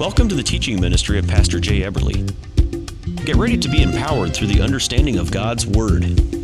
Welcome to the teaching ministry of Pastor Jay Eberly. Get ready to be empowered through the understanding of God's Word.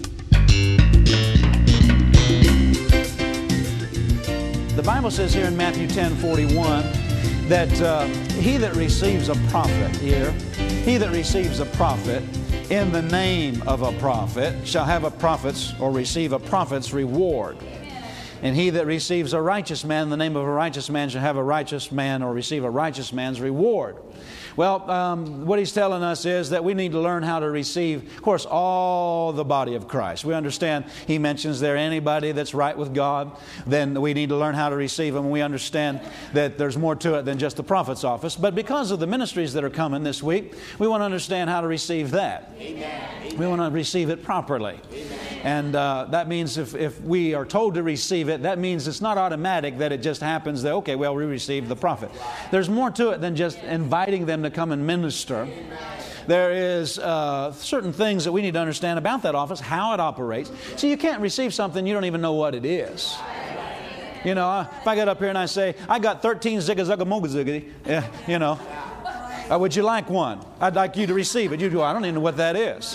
The Bible says here in Matthew 10:41 that he that receives a prophet here, he that receives a prophet in the name of a prophet shall have a prophet's or receive a prophet's reward. And he that receives a righteous man in the name of a righteous man shall have a righteous man or receive a righteous man's reward. Well, what he's telling us is that we need to learn how to receive, of course, all the body of Christ. We understand he mentions there anybody that's right with God, then we need to learn how to receive them. We understand that there's more to it than just the prophet's office. But because of the ministries that are coming this week, we want to understand how to receive that. Amen. We want to receive it properly. Amen. And that means if we are told to receive it, that means it's not automatic that it just happens that, okay, well, we received the prophet. There's more to it than just inviting them to come and minister. There is certain things that we need to understand about that office, how it operates. So you can't receive something you don't even know what it is. You know, if I get up here and I say, I got 13 zigga-zugga-moga-ziggity, you know, would you like one? I'd like you to receive it. You go, I don't even know what that is.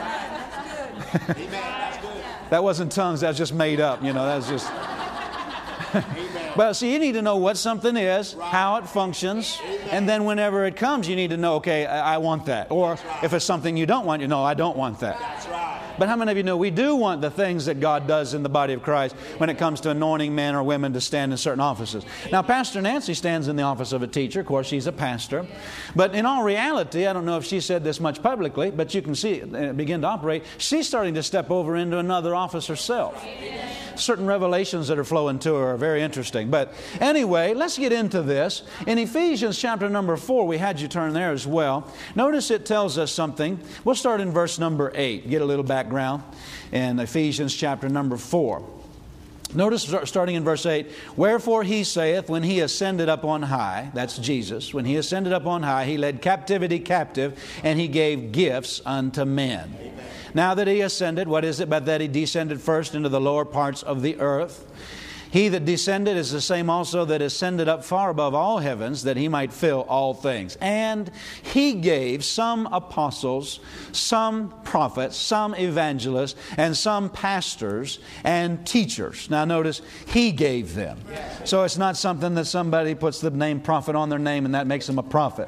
That wasn't tongues, that was just made up, you know, that was just... But see, you need to know what something is, how it functions, and then whenever it comes, you need to know, okay, I want that. Or if it's something you don't want, you know, I don't want that. But how many of you know we do want the things that God does in the body of Christ when it comes to anointing men or women to stand in certain offices? Now, Pastor Nancy stands in the office of a teacher. Of course, she's a pastor. But in all reality, I don't know if she said this much publicly, but you can see it begin to operate. She's starting to step over into another office herself. Certain revelations that are flowing to her are very interesting. But anyway, let's get into this. In Ephesians chapter number 4, we had you turn there as well. Notice it tells us something. We'll start in verse number 8. Get a little background in Ephesians chapter number 4. Notice starting in verse 8, wherefore he saith, when he ascended up on high, that's Jesus, when he ascended up on high, he led captivity captive, and he gave gifts unto men. Amen. Now that he ascended, what is it but that he descended first into the lower parts of the earth? He that descended is the same also that ascended up far above all heavens, that he might fill all things. And he gave some apostles, some prophets, some evangelists, and some pastors and teachers. Now notice, he gave them. So it's not something that somebody puts the name prophet on their name and that makes them a prophet.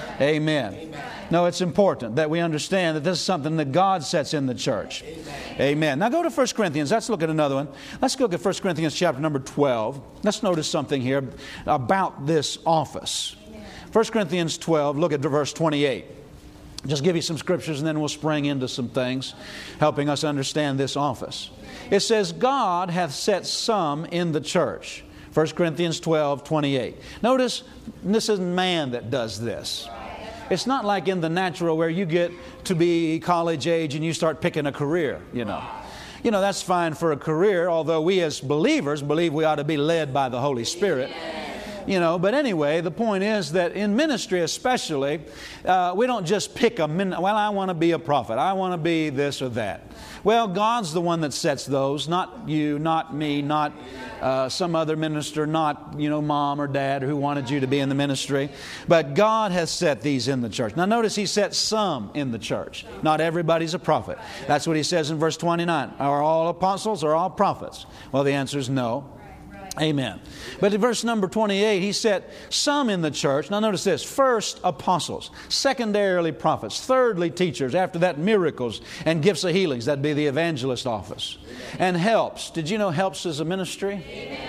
Amen. No, it's important that we understand that this is something that God sets in the church. Amen. Now go to 1 Corinthians. Let's look at another one. Let's look at 1 Corinthians chapter number 12. Let's notice something here about this office. 1 Corinthians 12, look at verse 28. Just give you some scriptures and then we'll spring into some things helping us understand this office. It says, God hath set some in the church. 1 Corinthians 12, 28. Notice, this isn't man that does this. It's not like in the natural where you get to be college age and you start picking a career, you know. You know, that's fine for a career, although we as believers believe we ought to be led by the Holy Spirit. You know, but anyway, the point is that in ministry especially, we don't just pick well, I want to be a prophet. I want to be this or that. Well, God's the one that sets those, not you, not me, not some other minister, not, you know, mom or dad who wanted you to be in the ministry. But God has set these in the church. Now notice he set some in the church. Not everybody's a prophet. That's what he says in verse 29. Are all apostles or all prophets? Well, the answer is no. Amen. But in verse number 28, he set some in the church. Now notice this. First, apostles. Secondarily, prophets. Thirdly, teachers. After that, miracles and gifts of healings. That'd be the evangelist office. And helps. Did you know helps is a ministry?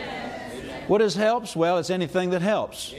Amen. What is helps? Well, it's anything that helps.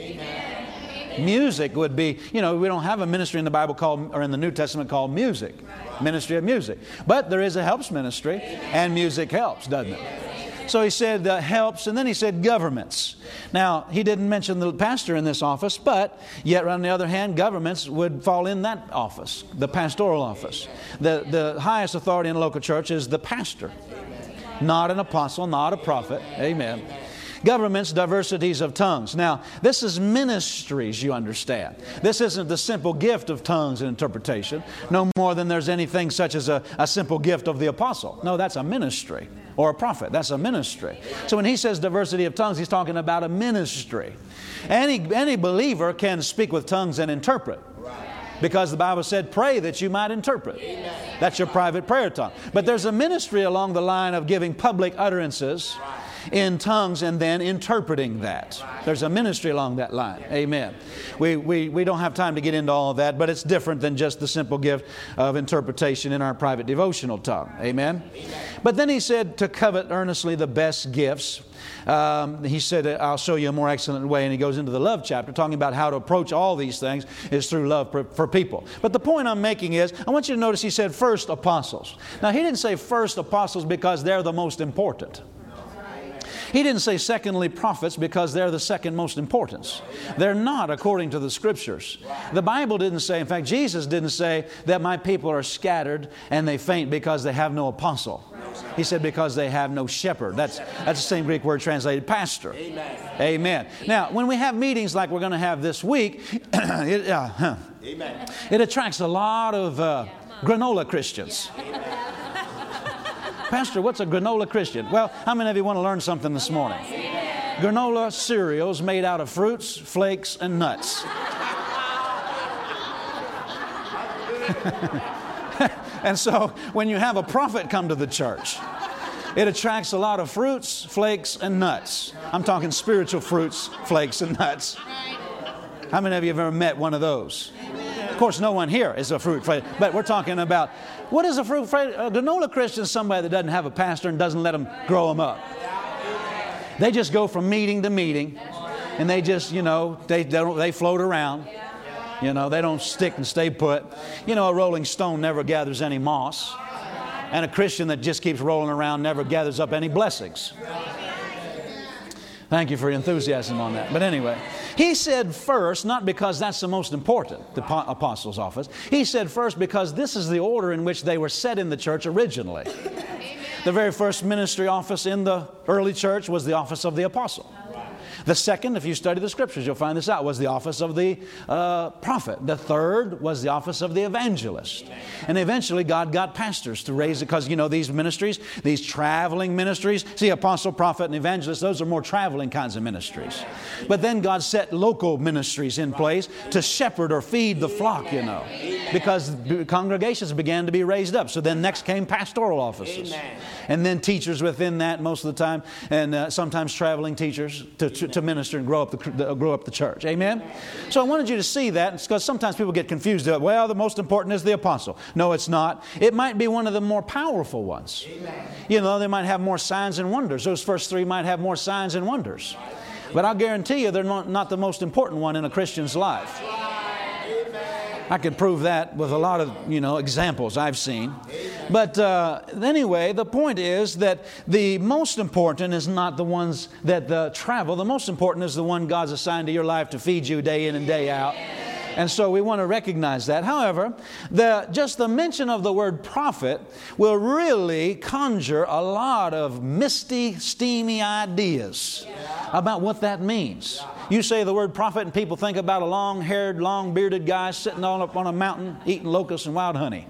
Amen. Music would be, you know, we don't have a ministry in the Bible called, or in the New Testament called music. Ministry of music. But there is a helps ministry, and music helps, doesn't it? So he said helps, and then he said governments. Now, he didn't mention the pastor in this office, but yet on the other hand, governments would fall in that office, the pastoral office. The highest authority in a local church is the pastor, not an apostle, not a prophet. Amen. Governments, diversities of tongues. Now, this is ministries, you understand. This isn't the simple gift of tongues and interpretation, no more than there's anything such as a simple gift of the apostle. No, that's a ministry. or a prophet. That's a ministry. So when he says diversity of tongues, he's talking about a ministry. Any believer can speak with tongues and interpret. Because the Bible said, pray that you might interpret. Amen. That's your private prayer tongue. But there's a ministry along the line of giving public utterances in tongues and then interpreting that. There's a ministry along that line. Amen. We don't have time to get into all of that, but it's different than just the simple gift of interpretation in our private devotional tongue. Amen. But then he said to covet earnestly the best gifts. He said, I'll show you a more excellent way. And he goes into the love chapter talking about how to approach all these things is through love for people. But the point I'm making is, I want you to notice he said first apostles. Now he didn't say first apostles because they're the most important. He didn't say secondly prophets because they're the second most importance. They're not according to the Scriptures. The Bible didn't say, in fact Jesus didn't say that my people are scattered and they faint because they have no apostle. He said because they have no shepherd. That's the same Greek word translated pastor. Amen. Amen. Now when we have meetings like we're going to have this week, it attracts a lot of granola Christians. Pastor, what's a granola Christian? Well, how many of you want to learn something this morning? Granola cereals made out of fruits, flakes, and nuts. And so when you have a prophet come to the church, it attracts a lot of fruits, flakes, and nuts. I'm talking spiritual fruits, flakes, and nuts. How many of you have ever met one of those? Of course, no one here is a fruit flake, but we're talking about what is a fruit flake? A granola Christian is somebody that doesn't have a pastor and doesn't let them grow them up. They just go from meeting to meeting, and they just, they float around. They don't stick and stay put. A rolling stone never gathers any moss, and a Christian that just keeps rolling around never gathers up any blessings. Thank you for your enthusiasm on that. But anyway, he said first, not because that's the most important, the apostles' office. He said first because this is the order in which they were set in the church originally. The very first ministry office in the early church was the office of the apostle. The second, if you study the Scriptures, you'll find this out, was the office of the prophet. The third was the office of the evangelist. And eventually God got pastors to raise it because, these ministries, these traveling ministries, see, apostle, prophet, and evangelist, those are more traveling kinds of ministries. But then God set local ministries in place to shepherd or feed the flock, because congregations began to be raised up. So then next came pastoral offices. And then teachers within that most of the time, and sometimes traveling teachers to minister and grow up the church. Amen? So I wanted you to see that because sometimes people get confused. Well, the most important is the apostle. No, it's not. It might be one of the more powerful ones. Amen. They might have more signs and wonders. Those first three might have more signs and wonders. But I'll guarantee you they're not the most important one in a Christian's life. I could prove that with a lot of, examples I've seen. But anyway, the point is that the most important is not the ones that travel. The most important is the one God's assigned to your life to feed you day in and day out. And so we want to recognize that. However, just the mention of the word prophet will really conjure a lot of misty, steamy ideas about what that means. You say the word prophet and people think about a long-haired, long-bearded guy sitting all up on a mountain eating locusts and wild honey.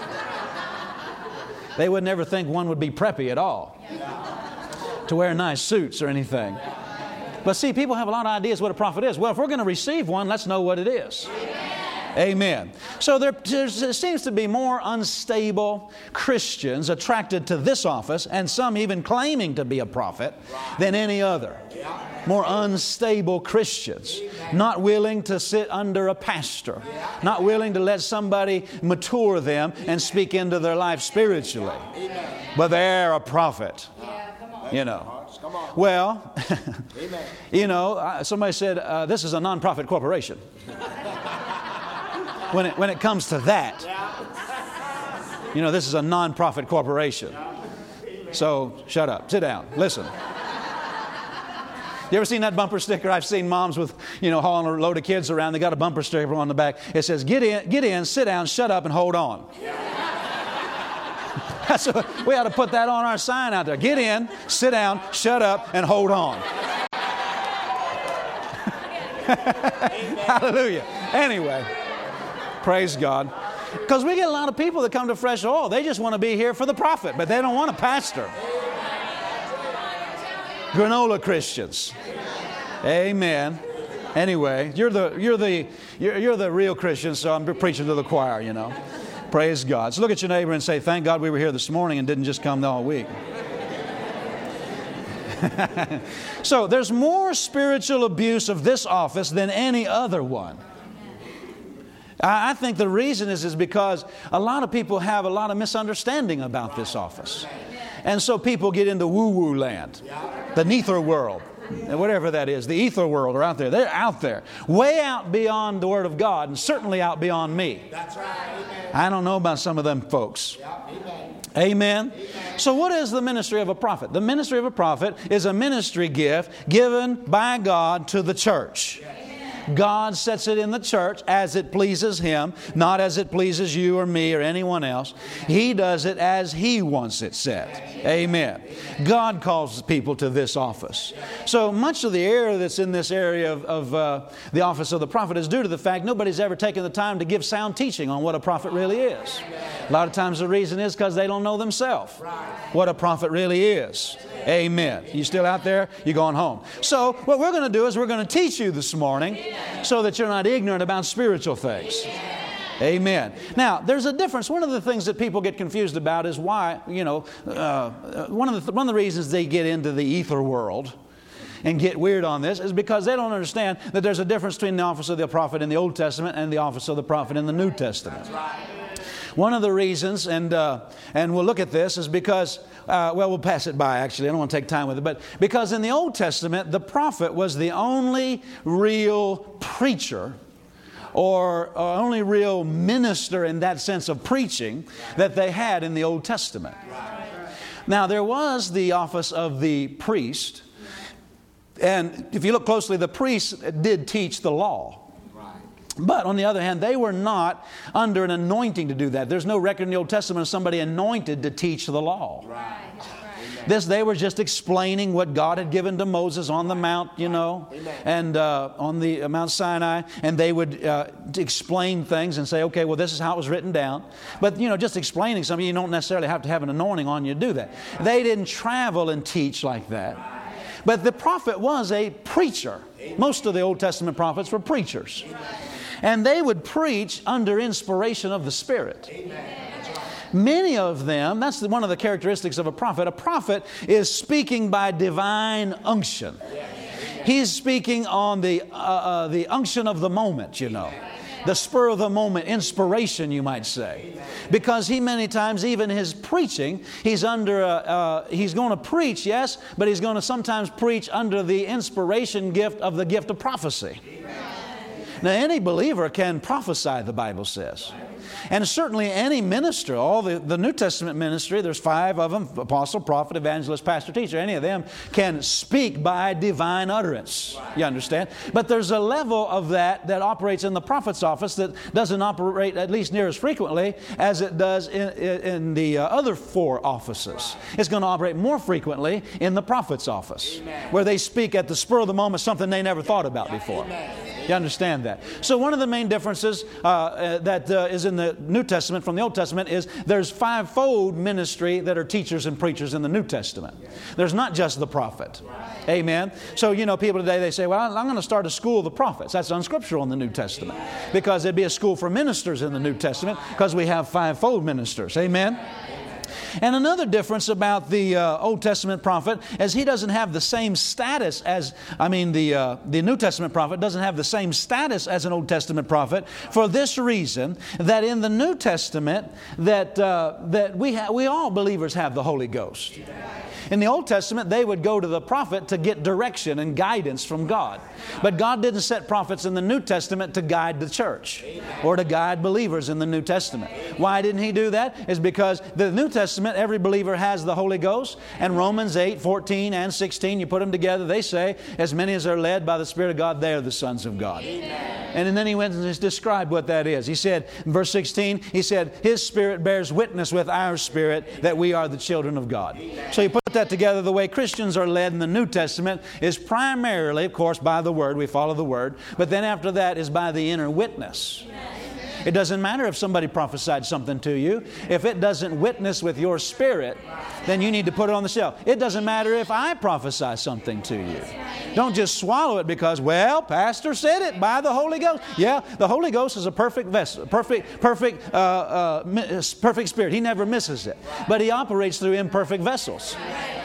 They would never think one would be preppy at all to wear nice suits or anything. But see, people have a lot of ideas what a prophet is. Well, if we're going to receive one, let's know what it is. Amen. So there seems to be more unstable Christians attracted to this office, and some even claiming to be a prophet, than any other. More unstable Christians, not willing to sit under a pastor, not willing to let somebody mature them and speak into their life spiritually. But they're a prophet. Well, somebody said this is a non-profit corporation. When it comes to that, this is a non-profit corporation. So shut up, sit down, listen. You ever seen that bumper sticker? I've seen moms with, hauling a load of kids around. They got a bumper sticker on the back. It says, get in, sit down, shut up, and hold on. We ought to put that on our sign out there. Get in, sit down, shut up, and hold on. Hallelujah. Anyway, praise God. Because we get a lot of people that come to Fresh Oil. They just want to be here for the prophet, but they don't want a pastor. Granola Christians. Amen. Anyway, you're the real Christians, so I'm preaching to the choir, you know. Praise God. So look at your neighbor and say, thank God we were here this morning and didn't just come all week. So there's more spiritual abuse of this office than any other one. I think the reason is because a lot of people have a lot of misunderstanding about this office. And so people get into woo-woo land, the nether world, whatever that is, the ether world are out there. They're out there, way out beyond the Word of God, and certainly out beyond me. That's right. I don't know about some of them folks. Amen. So what is the ministry of a prophet? The ministry of a prophet is a ministry gift given by God to the church. God sets it in the church as it pleases Him, not as it pleases you or me or anyone else. He does it as He wants it set. Amen. God calls people to this office. So much of the error that's in this area of the office of the prophet is due to the fact nobody's ever taken the time to give sound teaching on what a prophet really is. A lot of times the reason is because they don't know themselves what a prophet really is. Amen. You still out there? You're going home. So what we're going to do is we're going to teach you this morning so that you're not ignorant about spiritual things. Amen. Now, there's a difference. One of the things that people get confused about is why, one of the reasons they get into the ether world and get weird on this is because they don't understand that there's a difference between the office of the prophet in the Old Testament and the office of the prophet in the New Testament. One of the reasons, and we'll look at this, is because, we'll pass it by actually. I don't want to take time with it. But because in the Old Testament, the prophet was the only real preacher or only real minister in that sense of preaching that they had in the Old Testament. Now, there was the office of the priest. And if you look closely, the priests did teach the law. But on the other hand, they were not under an anointing to do that. There's no record in the Old Testament of somebody anointed to teach the law. They were just explaining what God had given to Moses on the mount, and on the Mount Sinai. And they would explain things and say, okay, well, this is how it was written down. But, just explaining something, you don't necessarily have to have an anointing on you to do that. They didn't travel and teach like that. But the prophet was a preacher. Most of the Old Testament prophets were preachers. And they would preach under inspiration of the Spirit. Many of them, that's one of the characteristics of a prophet. A prophet is speaking by divine unction. He's speaking on the unction of the moment, the spur of the moment, inspiration, you might say. Because he many times, even his preaching, he's going to preach, yes, but he's going to sometimes preach under the inspiration gift of the gift of prophecy. Now, any believer can prophesy, the Bible says. And certainly any minister, all the New Testament ministry, there's 5 of them, apostle, prophet, evangelist, pastor, teacher, any of them can speak by divine utterance. You understand? But there's a level of that operates in the prophet's office that doesn't operate at least near as frequently as it does in the other 4 offices. It's going to operate more frequently in the prophet's office, where they speak at the spur of the moment something they never thought about before. You understand that? So one of the main differences that is in the New Testament from the Old Testament is there's 5-fold ministry that are teachers and preachers in the New Testament. There's not just the prophet. Amen? So, people today, they say, well, I'm going to start a school of the prophets. That's unscriptural in the New Testament. Because there'd be a school for ministers in the New Testament because we have 5-fold ministers. Amen? And another difference about the Old Testament prophet is he doesn't have the same status as, the New Testament prophet doesn't have the same status as an Old Testament prophet for this reason, that in the New Testament that we all believers have the Holy Ghost. In the Old Testament, they would go to the prophet to get direction and guidance from God. But God didn't set prophets in the New Testament to guide the church or to guide believers in the New Testament. Why didn't He do that? It's because the New Testament, every believer has the Holy Ghost. And Romans 8, 14 and 16, you put them together, they say, as many as are led by the Spirit of God, they are the sons of God. And then he went and described what that is. He said, in verse 16, he said, His Spirit bears witness with our spirit that we are the children of God. So you put that together, the way Christians are led in the New Testament is primarily, of course, by the Word. We follow the Word. But then after that is by the inner witness. It doesn't matter if somebody prophesied something to you. If it doesn't witness with your spirit, then you need to put it on the shelf. It doesn't matter if I prophesy something to you. Don't just swallow it because, well, Pastor said it by the Holy Ghost. Yeah, the Holy Ghost is a perfect vessel, perfect spirit. He never misses it. But He operates through imperfect vessels.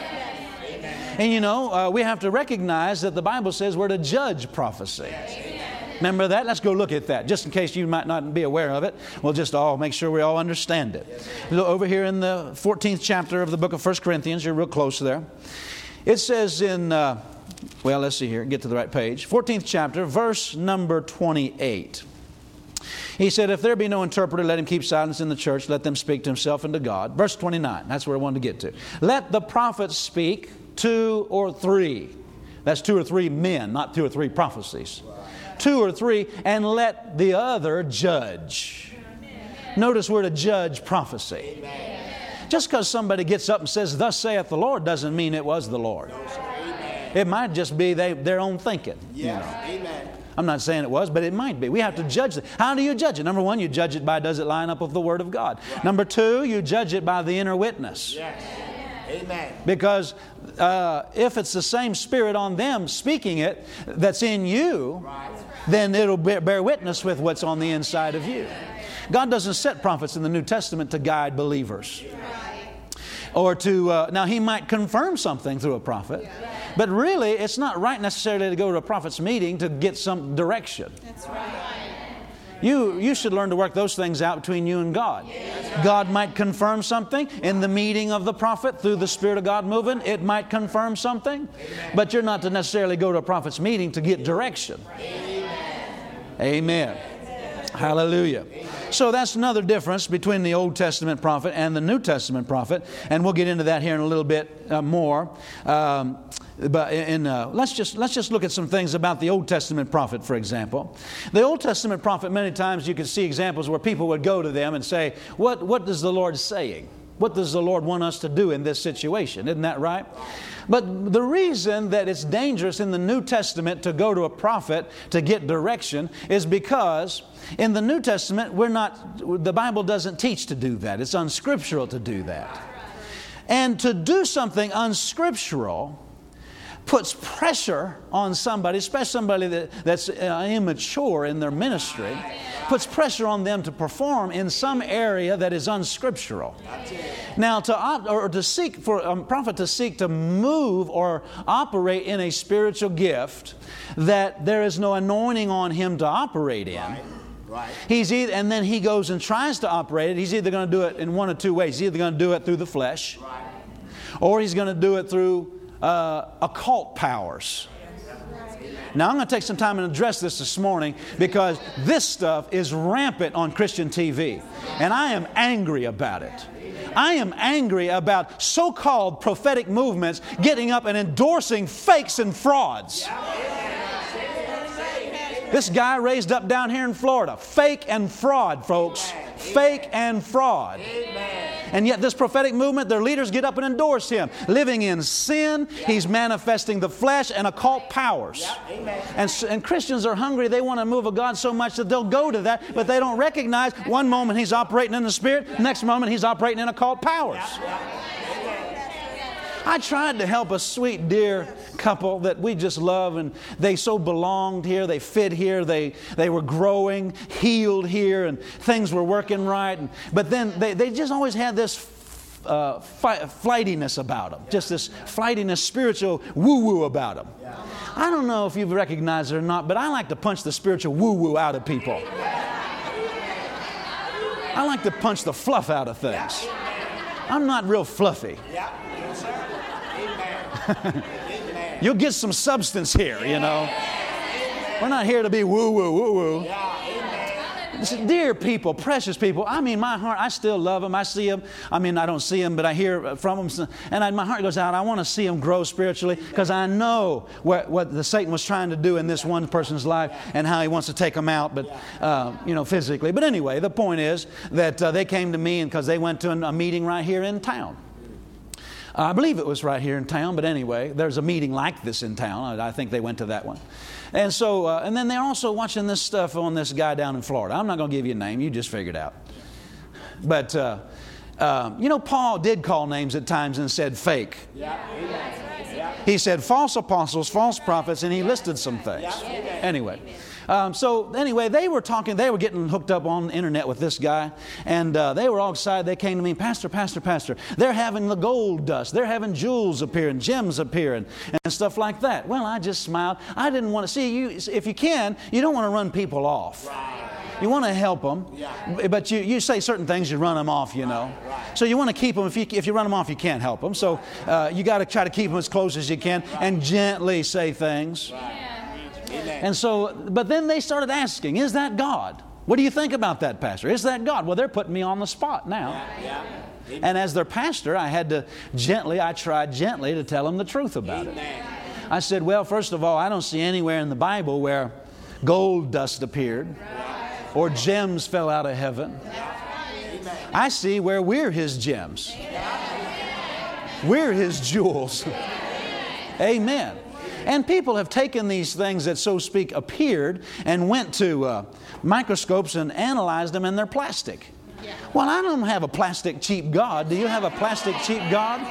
And you know, we have to recognize that the Bible says we're to judge prophecy. Remember that? Let's go look at that, just in case you might not be aware of it. We'll just all make sure we all understand it. Over here in the 14th chapter of the book of 1 Corinthians, you're real close there. It says in, well, let's see here, get to the right page. 14th chapter, verse number 28. He said, if there be no interpreter, let him keep silence in the church. Let them speak to himself and to God. Verse 29, that's where I wanted to get to. Let the prophets speak 2 or 3. That's 2 or 3 men, not 2 or 3 prophecies. 2 or 3, and let the other judge. Notice we're to judge prophecy. Just because somebody gets up and says, thus saith the Lord, doesn't mean it was the Lord. It might just be their own thinking. You know. I'm not saying it was, but it might be. We have to judge it. How do you judge it? Number 1, you judge it by, does it line up with the Word of God? Number 2, you judge it by the inner witness. Amen. Because if it's the same Spirit on them speaking it that's in you, then it'll bear witness with what's on the inside of you. God doesn't set prophets in the New Testament to guide believers. Or to, now He might confirm something through a prophet, but really it's not right necessarily to go to a prophet's meeting to get some direction. That's right. You should learn to work those things out between you and God. God might confirm something in the meeting of the prophet through the Spirit of God moving. It might confirm something, but you're not to necessarily go to a prophet's meeting to get direction. Amen. Hallelujah. So that's another difference between the Old Testament prophet and the New Testament prophet, and we'll get into that here in a little bit more. But let's just look at some things about the Old Testament prophet, for example. The Old Testament prophet, many times you can see examples where people would go to them and say, "What is the Lord saying? What does the Lord want us to do in this situation?" Isn't that right? But the reason that it's dangerous in the New Testament to go to a prophet to get direction is because in the New Testament the Bible doesn't teach to do that. It's unscriptural to do that. And to do something unscriptural puts pressure on somebody, especially somebody that's immature in their ministry, puts pressure on them to perform in some area that is unscriptural. Now, to seek for a prophet to seek to move or operate in a spiritual gift that there is no anointing on him to operate in. Right. And then he goes and tries to operate it. He's either going to do it in one of 2 ways. He's either going to do it through the flesh, or he's going to do it through occult powers. Now, I'm going to take some time and address this morning because this stuff is rampant on Christian TV, and I am angry about it. I am angry about so-called prophetic movements getting up and endorsing fakes and frauds. This guy raised up down here in Florida. Fake and fraud, folks. Fake and fraud. And yet this prophetic movement, their leaders get up and endorse him. Living in sin, he's manifesting the flesh and occult powers. And Christians are hungry. They want to move of God so much that they'll go to that, but they don't recognize one moment he's operating in the Spirit, next moment he's operating in occult powers. I tried to help a sweet, dear couple that we just love, and they so belonged here, they fit here, they were growing, healed here, and things were working right. But then they just always had this flightiness about them, just this flightiness, spiritual woo-woo about them. I don't know if you've recognized it or not, but I like to punch the spiritual woo-woo out of people. I like to punch the fluff out of things. I'm not real fluffy. You'll get some substance here, you know. We're not here to be woo-woo, woo-woo. Dear people, precious people, I mean, my heart, I still love them. I see them. I mean, I don't see them, but I hear from them. And my heart goes out. I want to see them grow spiritually because I know what the Satan was trying to do in this one person's life and how he wants to take them out, but, physically. But anyway, the point is that they came to me because they went to a meeting right here in town. I believe it was right here in town, but anyway, there's a meeting like this in town. I think they went to that one. And so, and then they're also watching this stuff on this guy down in Florida. I'm not going to give you a name. You just figure it out. But, Paul did call names at times and said fake. He said false apostles, false prophets, and he listed some things. Anyway. They were talking, they were getting hooked up on the internet with this guy, and they were all excited. They came to me, Pastor, they're having the gold dust. They're having jewels appear and gems appear and stuff like that. Well, I just smiled. I didn't want to see you. If you can, you don't want to run people off. You want to help them, but you say certain things, you run them off, So you want to keep them. If you run them off, you can't help them. So you got to try to keep them as close as you can and gently say things. And so, but then they started asking, is that God? What do you think about that, Pastor? Is that God? Well, they're putting me on the spot now. And as their pastor, I tried gently to tell them the truth about it. I said, well, first of all, I don't see anywhere in the Bible where gold dust appeared or gems fell out of heaven. I see where we're His gems. We're His jewels. Amen. And people have taken these things that, so to speak, appeared and went to microscopes and analyzed them, and they're plastic. Well, I don't have a plastic cheap God. Do you have a plastic cheap God?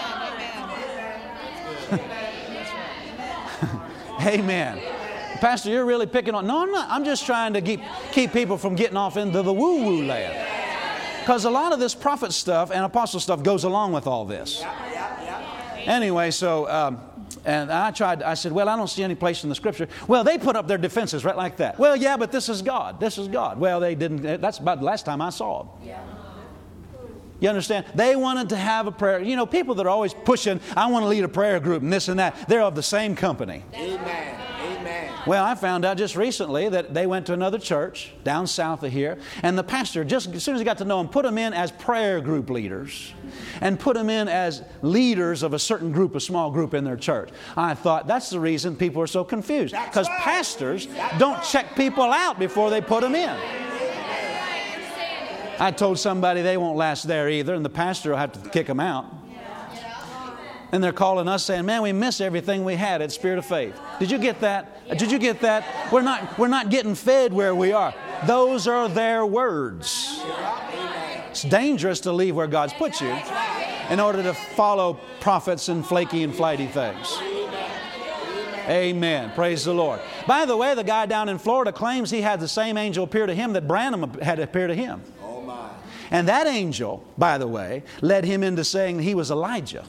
Amen. Pastor, you're really picking on... No, I'm not. I'm just trying to keep people from getting off into the woo-woo land. Because a lot of this prophet stuff and apostle stuff goes along with all this. Anyway, so... And I said, well, I don't see any place in the Scripture. Well, they put up their defenses right like that. Well, yeah, but this is God. This is God. Well, they didn't. That's about the last time I saw them. You understand? They wanted to have a prayer. People that are always pushing, I want to lead a prayer group and this and that, they're of the same company. Amen. Well, I found out just recently that they went to another church down south of here, and the pastor, just as soon as he got to know them, put them in as prayer group leaders and put them in as leaders of a certain group, a small group in their church. I thought that's the reason people are so confused, because pastors don't check people out before they put them in. I told somebody they won't last there either, and the pastor will have to kick them out. And they're calling us saying, man, we miss everything we had at Spirit of Faith. Did you get that? Did you get that? We're not getting fed where we are. Those are their words. It's dangerous to leave where God's put you in order to follow prophets and flaky and flighty things. Amen. Praise the Lord. By the way, the guy down in Florida claims he had the same angel appear to him that Branham had appeared to him. And that angel, by the way, led him into saying he was Elijah.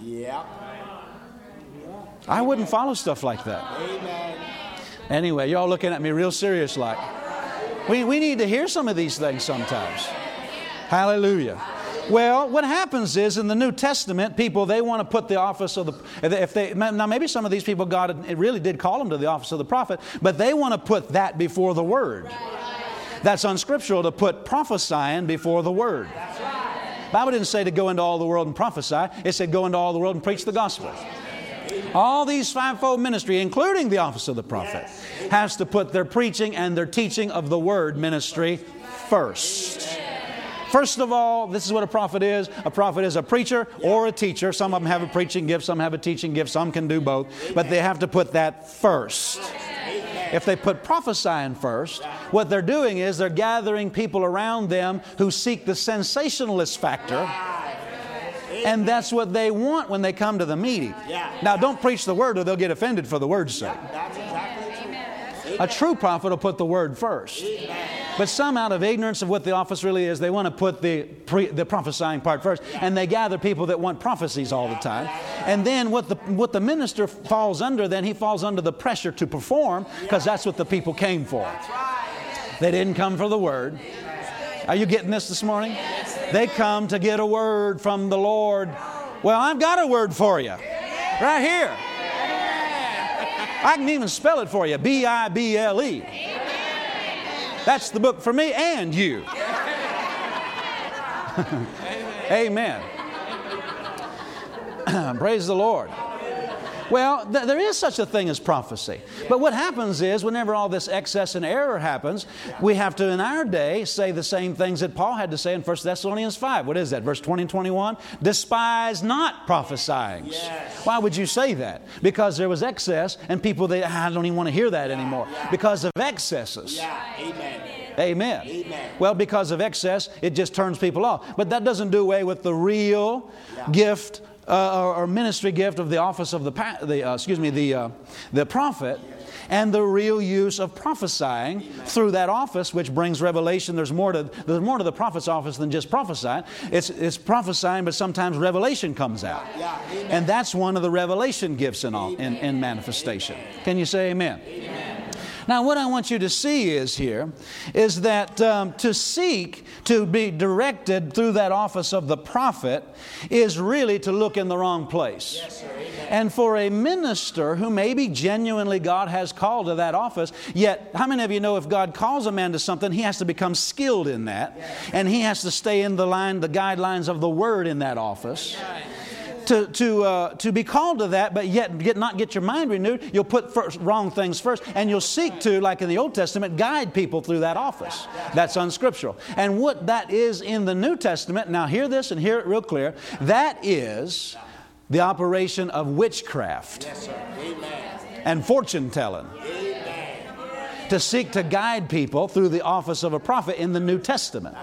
I wouldn't follow stuff like that. Anyway, y'all looking at me real serious like. We need to hear some of these things sometimes. Hallelujah. Well, what happens is in the New Testament, people, they want to put the office of now maybe some of these people, God really did call them to the office of the prophet, but they want to put that before the Word. That's unscriptural to put prophesying before the Word. The Bible didn't say to go into all the world and prophesy. It said go into all the world and preach the gospel. All these fivefold ministry, including the office of the prophet, has to put their preaching and their teaching of the Word ministry first. First of all, this is what a prophet is. A prophet is a preacher or a teacher. Some of them have a preaching gift, some have a teaching gift, some can do both. But they have to put that first. If they put prophesying first, what they're doing is they're gathering people around them who seek the sensationalist factor. And that's what they want when they come to the meeting. Now, don't preach the Word or they'll get offended for the Word's sake. A true prophet will put the Word first. But some, out of ignorance of what the office really is, they want to put the prophesying part first. And they gather people that want prophecies all the time. And then what the minister falls under, then he falls under the pressure to perform, because that's what the people came for. They didn't come for the Word. Are you getting this morning? They come to get a word from the Lord. Well, I've got a word for you. Right here. I can even spell it for you. B-I-B-L-E. That's the book for me and you. Amen. Praise the Lord. Well, there is such a thing as prophecy. But what happens is, whenever all this excess and error happens, we have to, in our day, say the same things that Paul had to say in 1 Thessalonians 5. What is that? Verse 20 and 21. Despise not prophesying. Why would you say that? Because there was excess, and people, I don't even want to hear that anymore. Because of excesses. Amen. Well, because of excess, it just turns people off. But that doesn't do away with the real gift or ministry gift of the office of the prophet, and the real use of prophesying through that office, which brings revelation. There's more to the prophet's office than just prophesying. It's prophesying, but sometimes revelation comes out, and that's one of the revelation gifts in manifestation. Can you say amen? Now, what I want you to see is that to seek to be directed through that office of the prophet is really to look in the wrong place. Yes, sir. And for a minister who maybe genuinely God has called to that office, yet how many of you know if God calls a man to something, he has to become skilled in that, and he has to stay in the guidelines of the Word in that office. To be called to that, but yet not get your mind renewed, you'll put wrong things first, and you'll seek to, like in the Old Testament, guide people through that office. That's unscriptural. And what that is in the New Testament, now hear this and hear it real clear, that is the operation of witchcraft and fortune telling. To seek to guide people through the office of a prophet in the New Testament.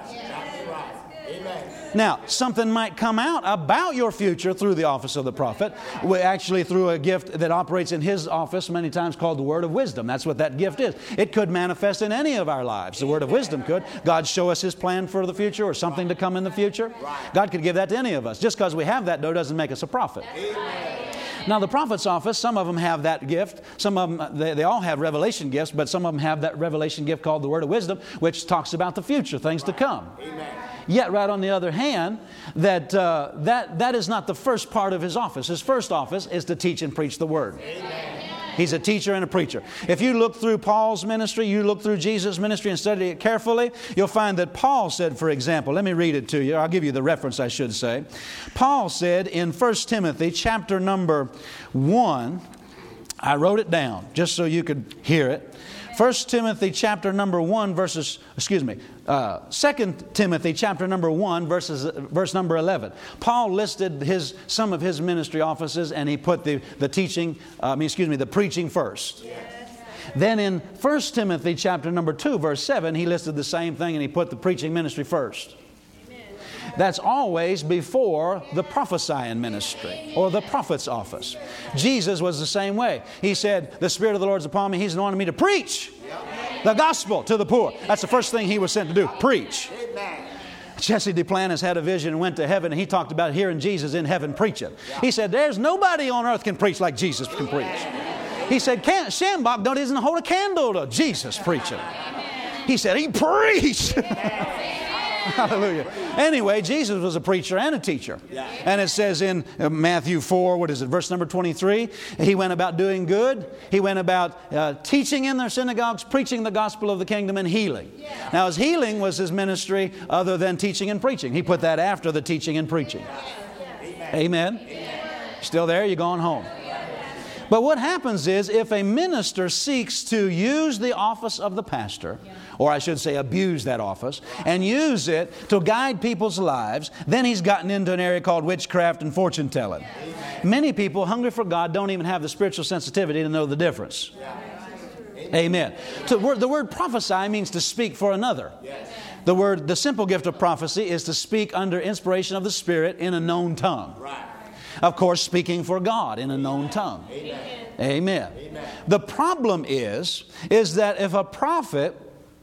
Now, something might come out about your future through the office of the prophet, actually through a gift that operates in his office, many times called the word of wisdom. That's what that gift is. It could manifest in any of our lives. The word of wisdom could. God show us His plan for the future or something to come in the future. God could give that to any of us. Just because we have that, though, doesn't make us a prophet. Now, the prophet's office, some of them have that gift. Some of them, they all have revelation gifts, but some of them have that revelation gift called the word of wisdom, which talks about the future, things to come. Yet, right on the other hand, that is not the first part of his office. His first office is to teach and preach the Word. He's a teacher and a preacher. If you look through Paul's ministry, you look through Jesus' ministry and study it carefully, you'll find that Paul said, for example, let me read it to you. I'll give you the reference, I should say. Paul said in 1 Timothy chapter number 1, I wrote it down just so you could hear it. 2 Timothy chapter number 1 verse number 11. Paul listed some of his ministry offices, and he put the preaching first. Then in 1 Timothy chapter number 2 verse 7, he listed the same thing, and he put the preaching ministry first. That's always before the prophesying ministry or the prophet's office. Jesus was the same way. He said, the Spirit of the Lord is upon me. He's anointed me to preach the gospel to the poor. That's the first thing he was sent to do, preach. Jesse Duplantis had a vision and went to heaven, and he talked about hearing Jesus in heaven preaching. He said, there's nobody on earth can preach like Jesus can preach. He said, Shambach doesn't hold a candle to Jesus preaching. He said, he preached. Hallelujah. Anyway, Jesus was a preacher and a teacher. And it says in Matthew 4, verse number 23, he went about doing good. He went about teaching in their synagogues, preaching the gospel of the kingdom, and healing. Now, his healing was his ministry other than teaching and preaching. He put that after the teaching and preaching. Amen. Still there? You're going home. But what happens is, if a minister seeks to use the office of the pastor, or I should say abuse that office, and use it to guide people's lives, then he's gotten into an area called witchcraft and fortune telling. Many people hungry for God don't even have the spiritual sensitivity to know the difference. Amen. So the word prophesy means to speak for another. The simple gift of prophecy is to speak under inspiration of the Spirit in a known tongue. Of course, speaking for God in a known tongue. Amen. The problem is that if a prophet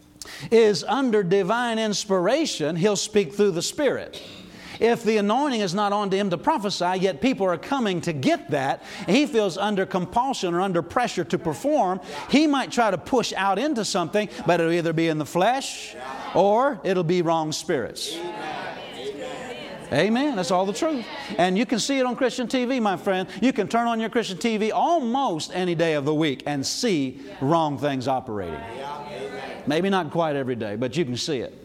is under divine inspiration, he'll speak through the Spirit. If the anointing is not on to him to prophesy, yet people are coming to get that, and he feels under compulsion or under pressure to perform, he might try to push out into something, but it'll either be in the flesh or it'll be wrong spirits. Amen. That's all the truth. And you can see it on Christian TV, my friend. You can turn on your Christian TV almost any day of the week and see wrong things operating. Maybe not quite every day, but you can see it.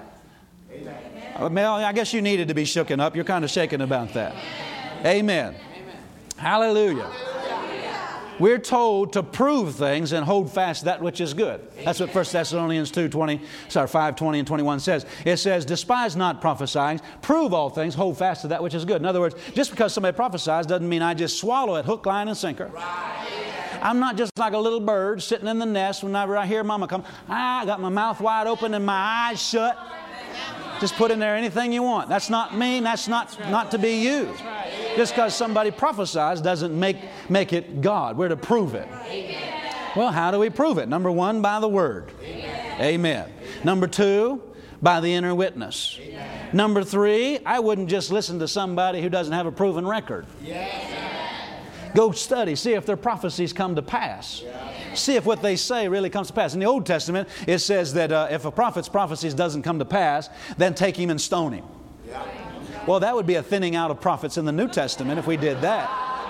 Mel, I guess you needed to be shooken up. You're kind of shaken about that. Amen. Hallelujah. We're told to prove things and hold fast that which is good. That's what 1 Thessalonians 5:20 and 21 says. It says, despise not prophesying, prove all things, hold fast to that which is good. In other words, just because somebody prophesies doesn't mean I just swallow it, hook, line, and sinker. I'm not just like a little bird sitting in the nest whenever I hear Mama come. I got my mouth wide open and my eyes shut. Just put in there anything you want. That's not me. That's not to be used. Just because somebody prophesies doesn't make it God. We're to prove it. Well, how do we prove it? Number one, by the Word. Amen. Number two, by the inner witness. Number three, I wouldn't just listen to somebody who doesn't have a proven record. Go study, see if their prophecies come to pass. See if what they say really comes to pass. In the Old Testament, it says that if a prophet's prophecies doesn't come to pass, then take him and stone him. Well, that would be a thinning out of prophets in the New Testament if we did that.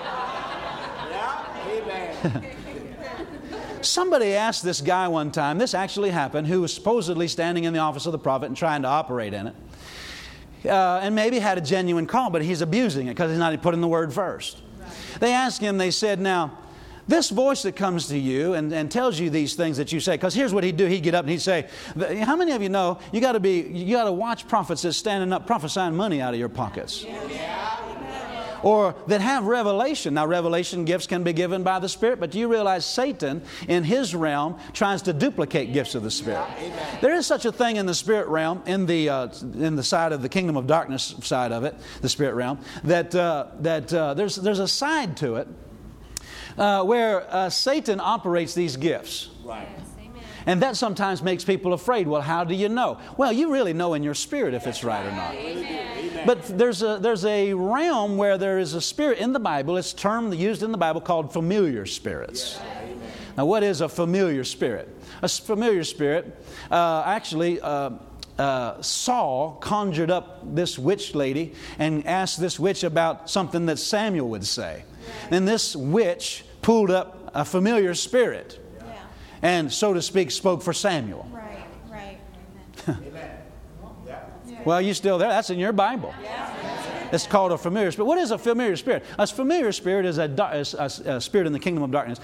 Somebody asked this guy one time, this actually happened, who was supposedly standing in the office of the prophet and trying to operate in it. And maybe had a genuine call, but he's abusing it because he's not putting the word first. They asked him, they said, now, this voice that comes to you and tells you these things that you say, because here's what he'd do. He'd get up and he'd say, how many of you know you got to watch prophets that's standing up prophesying money out of your pockets? Or that have revelation. Now, revelation gifts can be given by the Spirit, but do you realize Satan, in his realm, tries to duplicate gifts of the Spirit? There is such a thing in the Spirit realm, in the side of the kingdom of darkness side of it, the Spirit realm, that there's a side to it where Satan operates these gifts. Right. And that sometimes makes people afraid. Well, how do you know? Well, you really know in your spirit if it's right or not. But there's a realm where there is a spirit in the Bible. It's a term used in the Bible called familiar spirits. Now, what is a familiar spirit? A familiar spirit, Saul conjured up this witch lady and asked this witch about something that Samuel would say. And this witch pulled up a familiar spirit. And, so to speak, spoke for Samuel. Right. Well, you still there? That's in your Bible. It's called a familiar spirit. What is a familiar spirit? A familiar spirit is a spirit in the kingdom of darkness.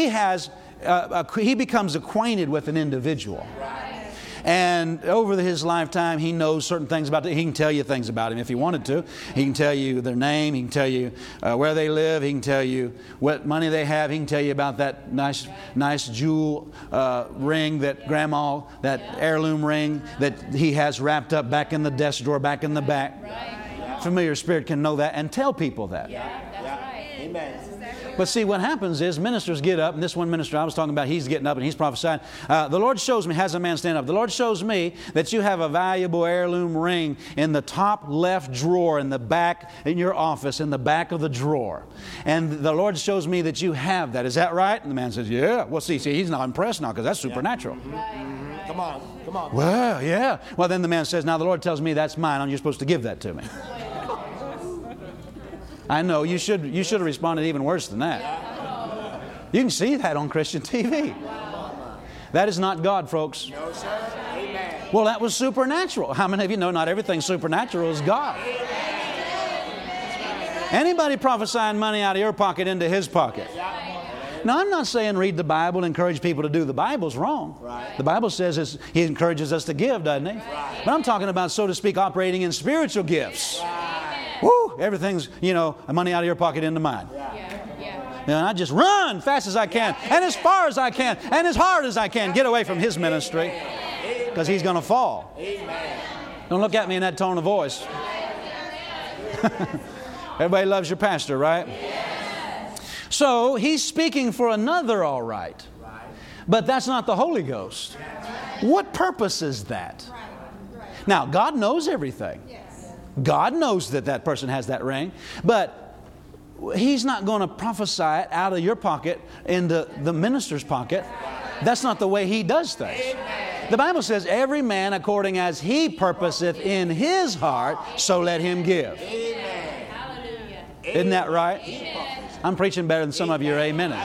He becomes acquainted with an individual. And over his lifetime, he knows certain things about it. He can tell you things about him if he wanted to. He can tell you their name. He can tell you where they live. He can tell you what money they have. He can tell you about that nice jewel ring that Grandma, that heirloom ring that he has wrapped up back in the desk drawer, back in the back. Familiar spirit can know that and tell people that. Amen. But see, what happens is ministers get up, and this one minister I was talking about, he's getting up and he's prophesying. The Lord shows me, has a man stand up, the Lord shows me that you have a valuable heirloom ring in the top left drawer in the back, in your office, in the back of the drawer. And the Lord shows me that you have that. Is that right? And the man says, yeah. Well, see, he's not impressed now because that's supernatural. Right. Come on. Well, yeah. Well, then the man says, now the Lord tells me that's mine, and you're supposed to give that to me. I know, you should have responded even worse than that. You can see that on Christian TV. That is not God, folks. No, sir. Amen. Well, that was supernatural. How many of you know not everything supernatural is God? Anybody prophesying money out of your pocket into his pocket? Now, I'm not saying read the Bible and encourage people to do the Bible's wrong. The Bible says he encourages us to give, doesn't he? But I'm talking about, so to speak, operating in spiritual gifts. Woo! Everything's, money out of your pocket into mine. And I just run fast as I can, and as far as I can, and as hard as I can, get away from his ministry, because he's going to fall. Don't look at me in that tone of voice. Everybody loves your pastor, right? So he's speaking for another, all right. But that's not the Holy Ghost. What purpose is that? Now, God knows everything. God knows that person has that ring, but he's not going to prophesy it out of your pocket into the minister's pocket. That's not the way he does things. The Bible says, every man according as he purposeth in his heart, so let him give. Isn't that right? I'm preaching better than some of you are amen.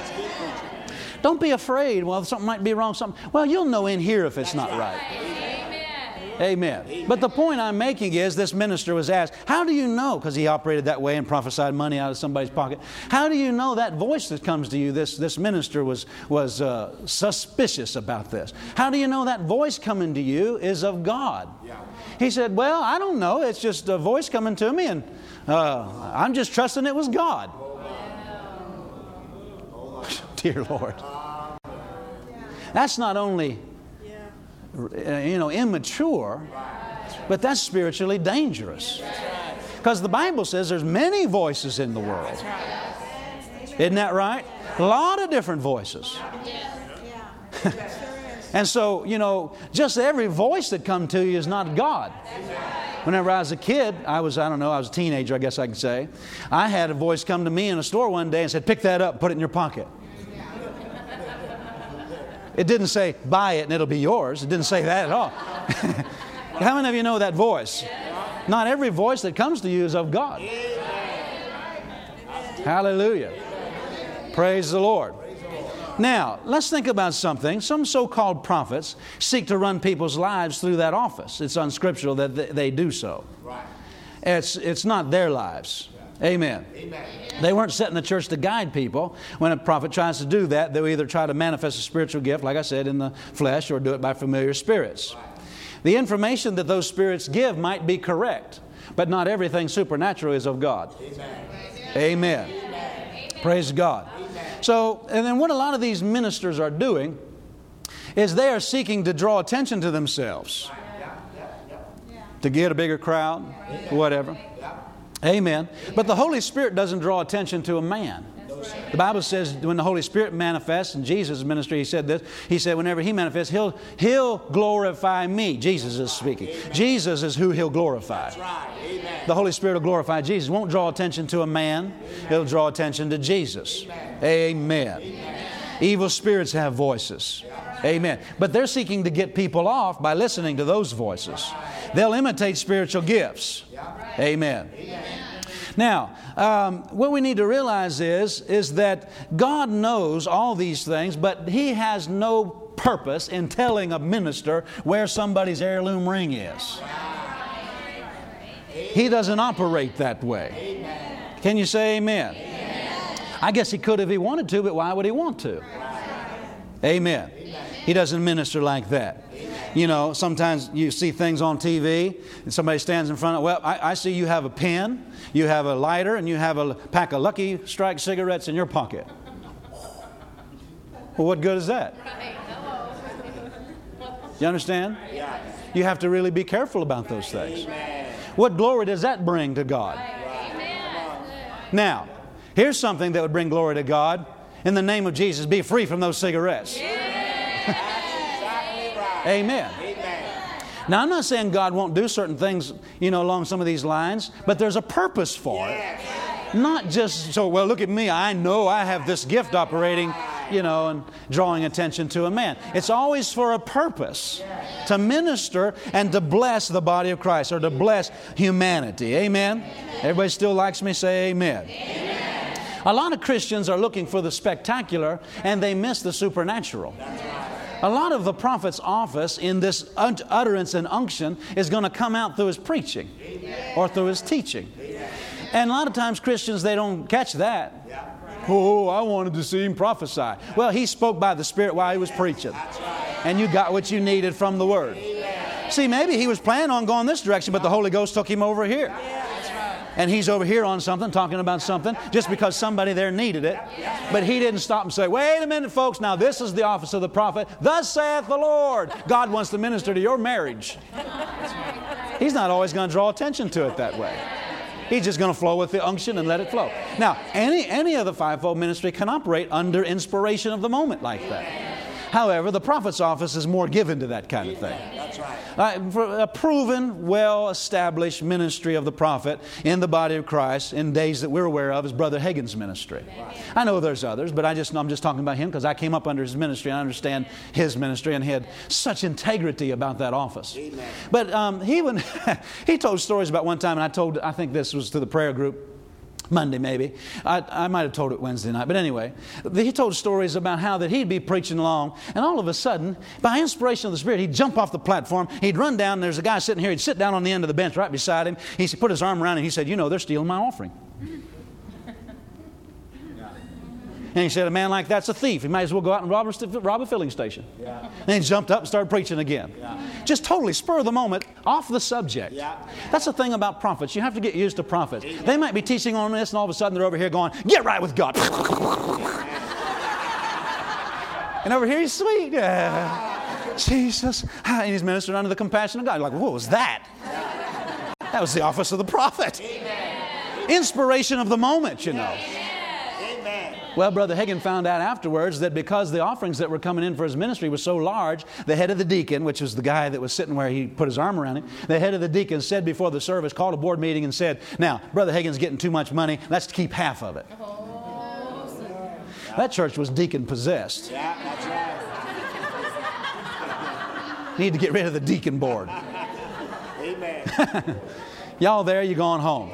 Don't be afraid. Well, something might be wrong. Well, you'll know in here if it's not right. Amen. But the point I'm making is this minister was asked, how do you know, because he operated that way and prophesied money out of somebody's pocket, how do you know that voice that comes to you? This minister was suspicious about this. How do you know that voice coming to you is of God? He said, well, I don't know. It's just a voice coming to me, and I'm just trusting it was God. Dear Lord. That's not only immature, but that's spiritually dangerous. Because the Bible says there's many voices in the world. Isn't that right? A lot of different voices. And so, just every voice that comes to you is not God. Whenever I was a kid, I was a teenager, I guess I can say. I had a voice come to me in a store one day and said, pick that up, put it in your pocket. It didn't say, buy it and it'll be yours. It didn't say that at all. How many of you know that voice? Not every voice that comes to you is of God. Hallelujah. Praise the Lord. Now, let's think about something. Some so-called prophets seek to run people's lives through that office. It's unscriptural that they do so. It's not their lives. Amen. They weren't set in the church to guide people. When a prophet tries to do that, they'll either try to manifest a spiritual gift, like I said, in the flesh, or do it by familiar spirits. The information that those spirits give might be correct, but not everything supernatural is of God. Amen. Praise God. So, and then what a lot of these ministers are doing is they are seeking to draw attention to themselves, to get a bigger crowd, whatever. Amen. But the Holy Spirit doesn't draw attention to a man. The Bible says when the Holy Spirit manifests, in Jesus' ministry he said this, he said whenever he manifests, he'll glorify me. Jesus is speaking. Jesus is who he'll glorify. The Holy Spirit will glorify Jesus. It won't draw attention to a man. It'll draw attention to Jesus. Amen. Evil spirits have voices. Amen. But they're seeking to get people off by listening to those voices. They'll imitate spiritual gifts. Amen. Now, what we need to realize is that God knows all these things, but He has no purpose in telling a minister where somebody's heirloom ring is. He doesn't operate that way. Can you say amen? I guess He could if He wanted to, but why would He want to? Amen. He doesn't minister like that. Sometimes you see things on TV and somebody stands in front of, well, I see you have a pen, you have a lighter, and you have a pack of Lucky Strike cigarettes in your pocket. Well, what good is that? You understand? You have to really be careful about those things. What glory does that bring to God? Now, here's something that would bring glory to God. In the name of Jesus, be free from those cigarettes. Amen. Now, I'm not saying God won't do certain things, along some of these lines, but there's a purpose for it. Not just so, well, look at me, I know I have this gift operating, and drawing attention to a man. It's always for a purpose, to minister and to bless the body of Christ, or to bless humanity. Amen? Everybody still likes me? Say amen. A lot of Christians are looking for the spectacular, and they miss the supernatural. A lot of the prophet's office in this utterance and unction is going to come out through his preaching or through his teaching. And a lot of times Christians, they don't catch that. Oh, I wanted to see him prophesy. Well, he spoke by the Spirit while he was preaching. And you got what you needed from the Word. See, maybe he was planning on going this direction, but the Holy Ghost took him over here. And he's over here on something, talking about something, just because somebody there needed it. But he didn't stop and say, wait a minute, folks, now this is the office of the prophet. Thus saith the Lord. God wants to minister to your marriage. He's not always going to draw attention to it that way. He's just going to flow with the unction and let it flow. Now, any of the fivefold ministry can operate under inspiration of the moment like that. However, the prophet's office is more given to that kind of thing. That's right. For a proven, well-established ministry of the prophet in the body of Christ in days that we're aware of is Brother Hagin's ministry. I know there's others, but I'm just talking about him because I came up under his ministry and I understand his ministry, and he had such integrity about that office. Amen. But he told stories about one time, and I think this was to the prayer group. Monday maybe. I might have told it Wednesday night. But anyway, he told stories about how that he'd be preaching along, and all of a sudden, by inspiration of the Spirit, he'd jump off the platform, he'd run down, and there's a guy sitting here, he'd sit down on the end of the bench right beside him. He put his arm around him, and he said, you know, they're stealing my offering. And he said, a man like that's a thief. He might as well go out and rob a filling station. Yeah. And he jumped up and started preaching again. Yeah. Just totally spur of the moment, off the subject. Yeah. That's the thing about prophets. You have to get used to prophets. Amen. They might be teaching on this, and all of a sudden they're over here going, get right with God. And over here he's sweet. Jesus. And he's ministering under the compassion of God. You're like, what was that? That was the office of the prophet. Amen. Inspiration of the moment, you know. Well, Brother Hagin found out afterwards that because the offerings that were coming in for his ministry were so large, the head of the deacon, which was the guy that was sitting where he put his arm around him, the head of the deacon said before the service, called a board meeting and said, now, Brother Hagin's getting too much money, let's keep half of it. That church was deacon possessed. Yeah, that's right. Need to get rid of the deacon board. Amen. Y'all there, you're going home.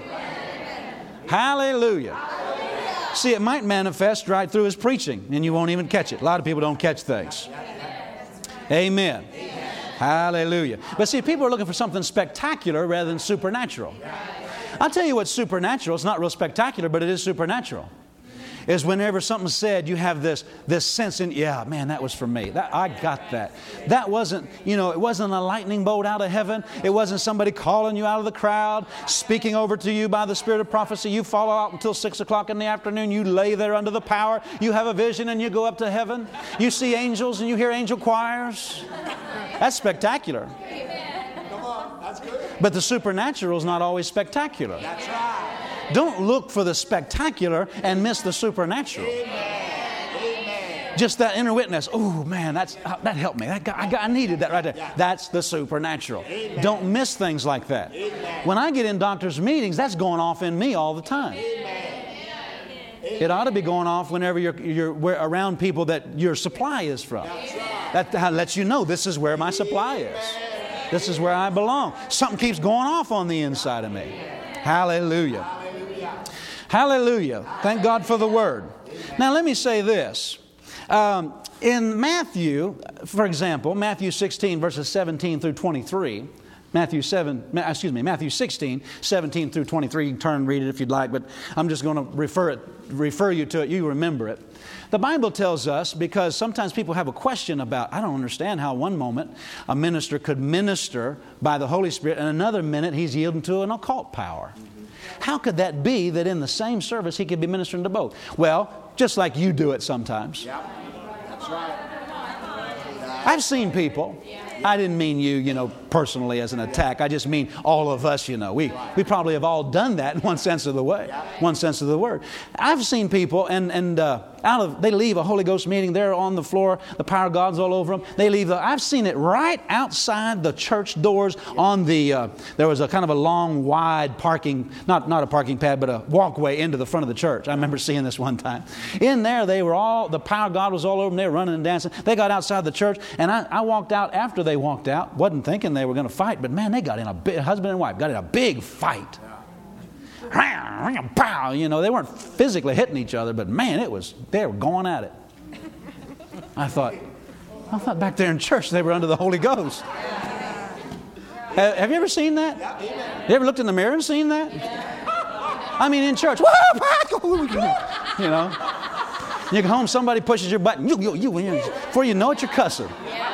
Hallelujah. See, it might manifest right through his preaching, and you won't even catch it. A lot of people don't catch things. Amen. Hallelujah. But see, people are looking for something spectacular rather than supernatural. I'll tell you what's supernatural. It's not real spectacular, but it is supernatural. Is whenever something's said, you have this sense in, yeah, man, that was for me. I got that. That wasn't, it wasn't a lightning bolt out of heaven. It wasn't somebody calling you out of the crowd, speaking over to you by the spirit of prophecy. You follow out until 6 o'clock in the afternoon. You lay there under the power. You have a vision and you go up to heaven. You see angels and you hear angel choirs. That's spectacular. Come on, that's good. But the supernatural is not always spectacular. That's right. Don't look for the spectacular and miss the supernatural. Amen. Just that inner witness. Oh man, that helped me. I needed that right there. Yeah. That's the supernatural. Amen. Don't miss things like that. Amen. When I get in doctors' meetings, that's going off in me all the time. Amen. It ought to be going off whenever you're around people that your supply is from. That lets you know this is where my supply is. This is where I belong. Something keeps going off on the inside of me. Hallelujah. Hallelujah. Thank God for the Word. Now let me say this. In Matthew, for example, Matthew 16 verses 17 through 23, Matthew 16, 17 through 23, you can turn and read it if you'd like, but I'm just going to refer you to it. You remember it. The Bible tells us, because sometimes people have a question about, I don't understand how one moment a minister could minister by the Holy Spirit and another minute he's yielding to an occult power. How could that be that in the same service he could be ministering to both? Well, just like you do it sometimes. Yep. That's right. I've seen people. I didn't mean you, personally as an attack. I just mean all of us, We probably have all done that in one sense of the way, one sense of the word. I've seen people they leave a Holy Ghost meeting. They're on the floor. The power of God's all over them. They leave. I've seen it right outside the church doors on the, there was a kind of a long, wide parking, not a parking pad, but a walkway into the front of the church. I remember seeing this one time. In there, the power of God was all over them. They were running and dancing. They got outside the church, and I walked out after they walked out. Wasn't thinking they were going to fight, but man, they got in husband and wife got in a big fight. They weren't physically hitting each other, but man, they were going at it. I thought back there in church they were under the Holy Ghost. Have you ever seen that? You ever looked in the mirror and seen that? I mean, in church, you go home, somebody pushes your button, before you know it, you're cussing.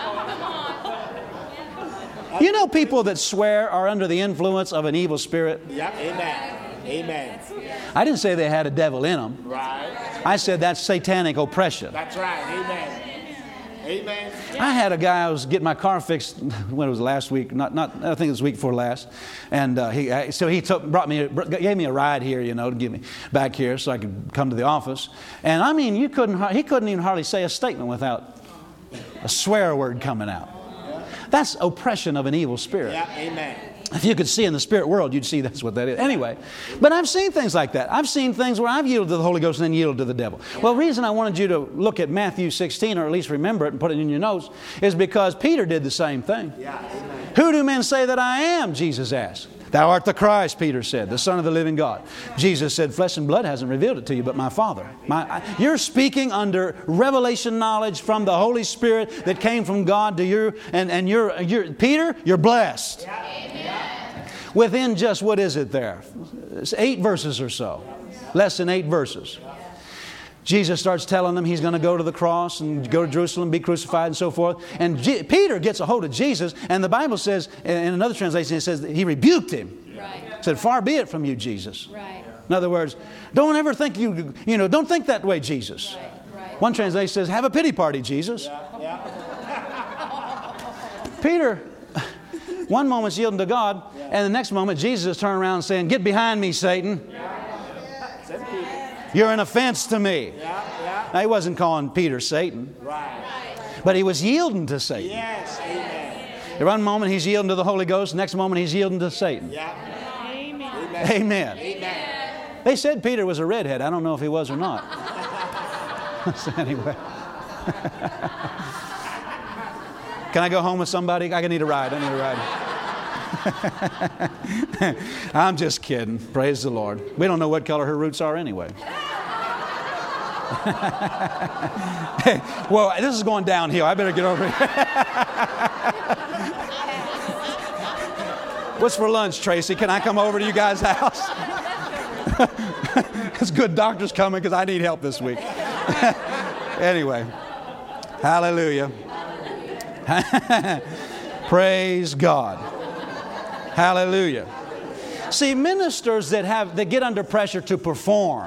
People that swear are under the influence of an evil spirit. Yep. Amen. I didn't say they had a devil in them. Right. I said that's satanic oppression. That's right. Amen. I had a guy, I was getting my car fixed when it was last week, I think it was the week before last, and he gave me a ride here, to get me back here so I could come to the office. And I mean, he couldn't even hardly say a statement without a swear word coming out. That's oppression of an evil spirit. Yeah, amen. If you could see in the spirit world, you'd see that's what that is. Anyway, but I've seen things like that. I've seen things where I've yielded to the Holy Ghost and then yielded to the devil. Well, the reason I wanted you to look at Matthew 16, or at least remember it and put it in your notes, is because Peter did the same thing. Yeah, amen. Who do men say that I am? Jesus asked. Thou art the Christ, Peter said, the Son of the living God. Jesus said, flesh and blood hasn't revealed it to you, but my Father. You're speaking under revelation knowledge from the Holy Spirit that came from God to you. And you're Peter, you're blessed. Within just, what is it there? It's 8 verses or so. Less than 8 verses. Jesus starts telling them He's going to go to the cross and go to Jerusalem, be crucified and so forth. And Peter gets a hold of Jesus, and the Bible says, in another translation, it says that He rebuked Him. Right. Said, far be it from you, Jesus. Right. In other words, don't ever think don't think that way, Jesus. Right. Right. One translation says, have a pity party, Jesus. Yeah. Peter, one moment's yielding to God, and the next moment Jesus is turning around and saying, get behind me, Satan. You're an offense to me. Now, he wasn't calling Peter Satan. But he was yielding to Satan. Yes, amen. One moment he's yielding to the Holy Ghost. Next moment he's yielding to Satan. Amen. Amen. Amen. They said Peter was a redhead. I don't know if he was or not. So anyway. Can I go home with somebody? I need a ride. I'm just kidding. Praise the Lord. We don't know what color her roots are anyway. Well, this is going downhill. I better get over here. What's for lunch, Tracy? Can I come over to you guys' house? It's good doctor's coming because I need help this week. Anyway. Hallelujah. Praise God. Hallelujah. See, ministers that get under pressure to perform,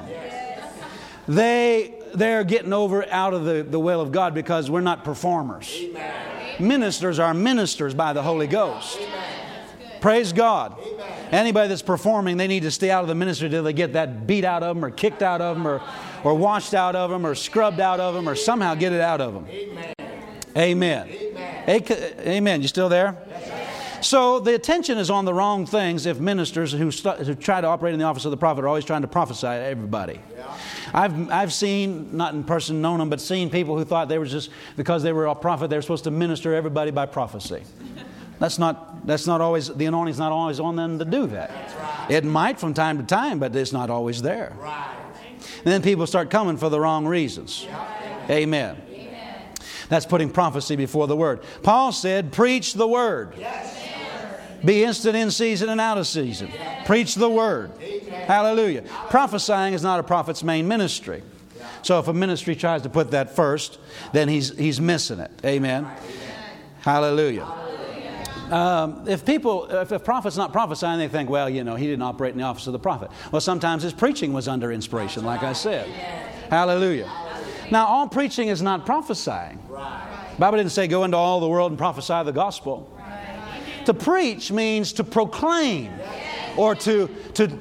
they're getting out of the will of God because we're not performers. Amen. Ministers are ministers by the Holy Ghost. Amen. Praise God. Amen. Anybody that's performing, they need to stay out of the ministry till they get that beat out of them or kicked out of them or washed out of them or scrubbed out of them or somehow get it out of them. Amen. Amen. Amen. Amen. You still there? So the attention is on the wrong things if ministers who try to operate in the office of the prophet are always trying to prophesy to everybody. Yeah. I've seen, not in person known them, but seen people who thought they were just, because they were a prophet, they were supposed to minister everybody by prophecy. That's not always, the anointing's not always on them to do that. Right. It might from time to time, but it's not always there. Right. And then people start coming for the wrong reasons. Yeah. Amen. Amen. That's putting prophecy before the word. Paul said, preach the word. Yes. Be instant in season and out of season. Preach the word. Hallelujah. Prophesying is not a prophet's main ministry. So if a ministry tries to put that first, then he's missing it. Amen. Hallelujah. If a prophet's not prophesying, they think, well, he didn't operate in the office of the prophet. Well, sometimes his preaching was under inspiration, like I said. Hallelujah. Now, all preaching is not prophesying. The Bible didn't say go into all the world and prophesy the gospel. To preach means to proclaim or to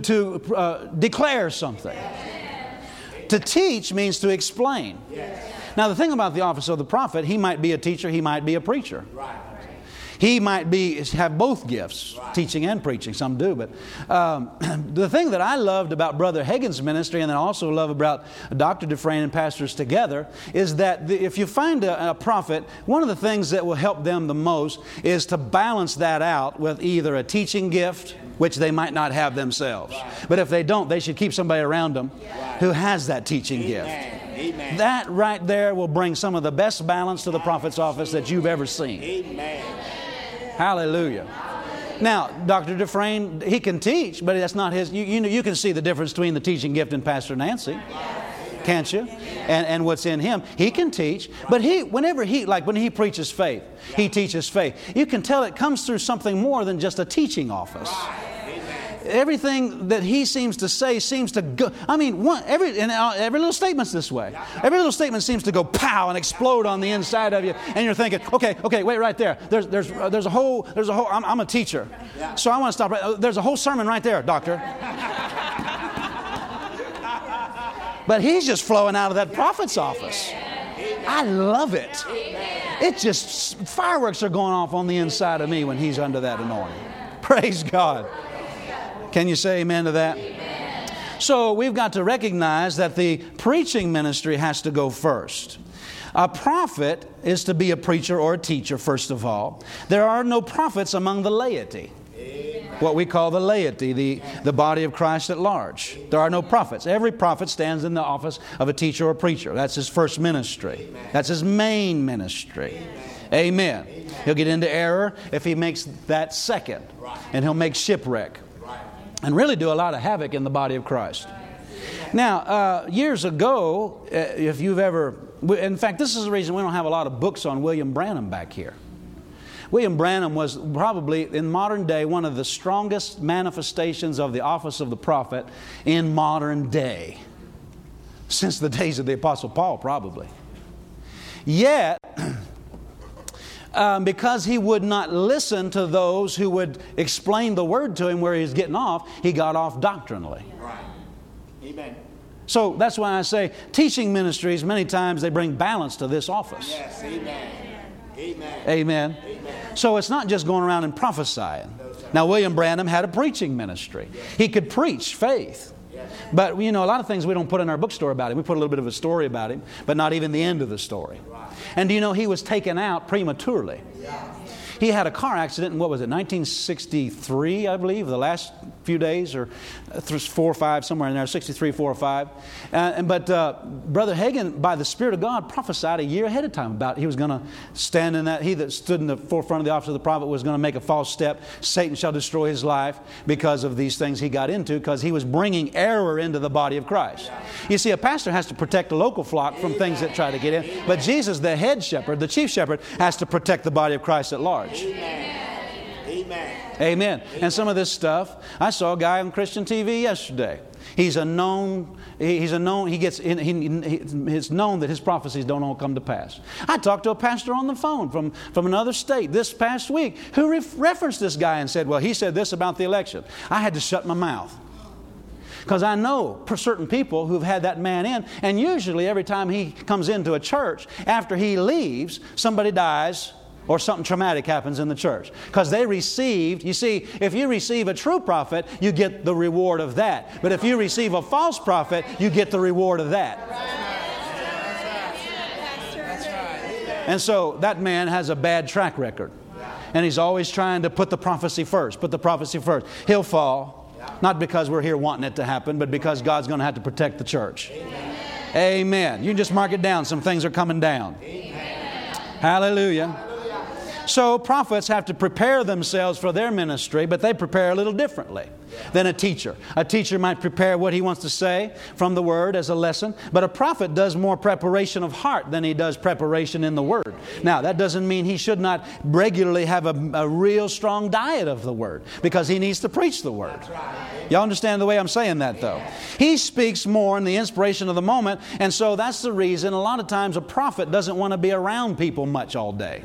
declare something. To teach means to explain. Now, the thing about the office of the prophet, he might be a teacher, he might be a preacher. He might have both gifts, teaching and preaching. Some do. But the thing that I loved about Brother Hagin's ministry, and I also love about Dr. Dufresne and pastors together, is that if you find a prophet, one of the things that will help them the most is to balance that out with either a teaching gift, which they might not have themselves. But if they don't, they should keep somebody around them who has that teaching gift. Amen. That right there will bring some of the best balance to the prophet's office that you've ever seen. Amen. Hallelujah. Now, Dr. Dufresne, he can teach, but that's not his. You can see the difference between the teaching gift and Pastor Nancy, can't you? And what's in him. He can teach, but when he preaches faith, he teaches faith. You can tell it comes through something more than just a teaching office. Everything that he seems to say seems to go. I mean, every little statement's this way. Every little statement seems to go pow and explode on the inside of you, and you're thinking, okay, wait right there. There's a whole. I'm a teacher, so I want to stop right. There's a whole sermon right there, doctor. But he's just flowing out of that prophet's office. I love it. It just fireworks are going off on the inside of me when he's under that anointing. Praise God. Can you say amen to that? Amen. So we've got to recognize that the preaching ministry has to go first. A prophet is to be a preacher or a teacher, first of all. There are no prophets among the laity. Amen. what we call the laity, the body of Christ at large. There are no prophets. Every prophet stands in the office of a teacher or preacher. That's his first ministry. That's his main ministry. Amen. He'll get into error if he makes that second. And he'll make shipwreck. And really do a lot of havoc in the body of Christ. Now, years ago, if you've ever... In fact, this is the reason we don't have a lot of books on William Branham back here. William Branham was probably, in modern day, one of the strongest manifestations of the office of the prophet in modern day. Since the days of the Apostle Paul, probably. Yet, because he would not listen to those who would explain the Word to him where he was getting off, he got off doctrinally. Right. Amen. So that's why I say teaching ministries, many times they bring balance to this office. Yes, amen. Amen. Amen. So it's not just going around and prophesying. Now, William Branham had a preaching ministry. He could preach faith. But, you know, a lot of things we don't put in our bookstore about him. We put a little bit of a story about him, but not even the end of the story. And do you know he was taken out prematurely? He had a car accident in, 1963, I believe, the last few days, or 4 or 5, somewhere in there, 63, 4 or 5. But Brother Hagin, by the Spirit of God, prophesied a year ahead of time about he was going to stand in that, he that stood in the forefront of the office of the prophet was going to make a false step. Satan shall destroy his life because of these things he got into, because he was bringing error into the body of Christ. You see, a pastor has to protect the local flock from things that try to get in. But Jesus, the head shepherd, the chief shepherd, has to protect the body of Christ at large. Amen. Amen. And some of this stuff, I saw a guy on Christian TV yesterday. It's known that his prophecies don't all come to pass. I talked to a pastor on the phone from another state this past week who referenced this guy and said, well, he said this about the election. I had to shut my mouth. Because I know certain people who've had that man in, and usually every time he comes into a church, after he leaves, somebody dies or something traumatic happens in the church. Because they received, you see, if you receive a true prophet, you get the reward of that. But if you receive a false prophet, you get the reward of that. And so that man has a bad track record. And he's always trying to put the prophecy first. He'll fall, not because we're here wanting it to happen, but because God's going to have to protect the church. Amen. You can just mark it down. Some things are coming down. Hallelujah. So prophets have to prepare themselves for their ministry, but they prepare a little differently than a teacher. A teacher might prepare what he wants to say from the Word as a lesson, but a prophet does more preparation of heart than he does preparation in the Word. Now, that doesn't mean he should not regularly have a real strong diet of the Word, because he needs to preach the Word. Y'all understand the way I'm saying that, though? He speaks more in the inspiration of the moment, and so that's the reason a lot of times a prophet doesn't want to be around people much all day.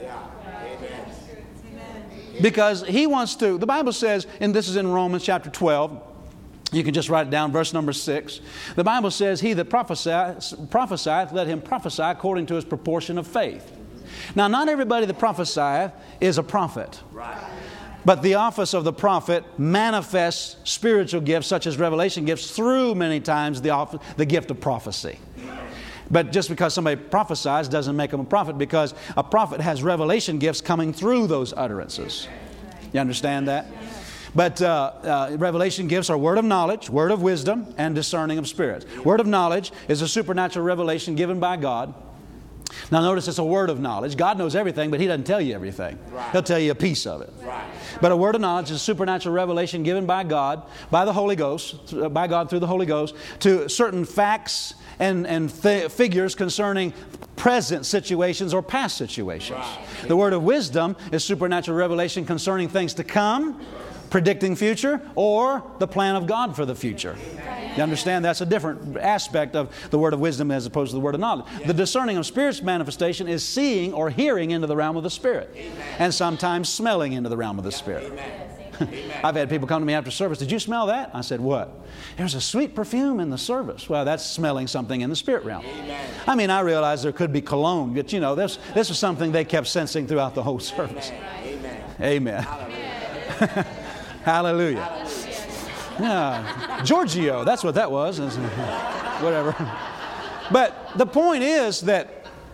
Because he wants to, the Bible says, and this is in Romans chapter 12, you can just write it down, verse number 6. The Bible says, he that prophesieth, let him prophesy according to his proportion of faith. Now, not everybody that prophesieth is a prophet. Right. But the office of the prophet manifests spiritual gifts, such as revelation gifts, through many times the gift of prophecy. But just because somebody prophesies doesn't make them a prophet, because a prophet has revelation gifts coming through those utterances. You understand that? But revelation gifts are word of knowledge, word of wisdom, and discerning of spirits. Word of knowledge is a supernatural revelation given by God. Now notice it's a word of knowledge. God knows everything, but He doesn't tell you everything. He'll tell you a piece of it. But a word of knowledge is a supernatural revelation given by God, by the Holy Ghost, by God through the Holy Ghost, to certain facts and figures concerning present situations or past situations. The word of wisdom is supernatural revelation concerning things to come, predicting future, or the plan of God for the future. You understand? That's a different aspect of the word of wisdom as opposed to the word of knowledge. The discerning of spirits manifestation is seeing or hearing into the realm of the Spirit, and sometimes smelling into the realm of the Spirit. I've had people come to me after service, did you smell that? I said, what? There's a sweet perfume in the service. Well, that's smelling something in the spirit realm. I mean, I realize there could be cologne, but you know, this was something they kept sensing throughout the whole service. Amen. Hallelujah. Yeah, Giorgio, that's what that was. Whatever. But the point is that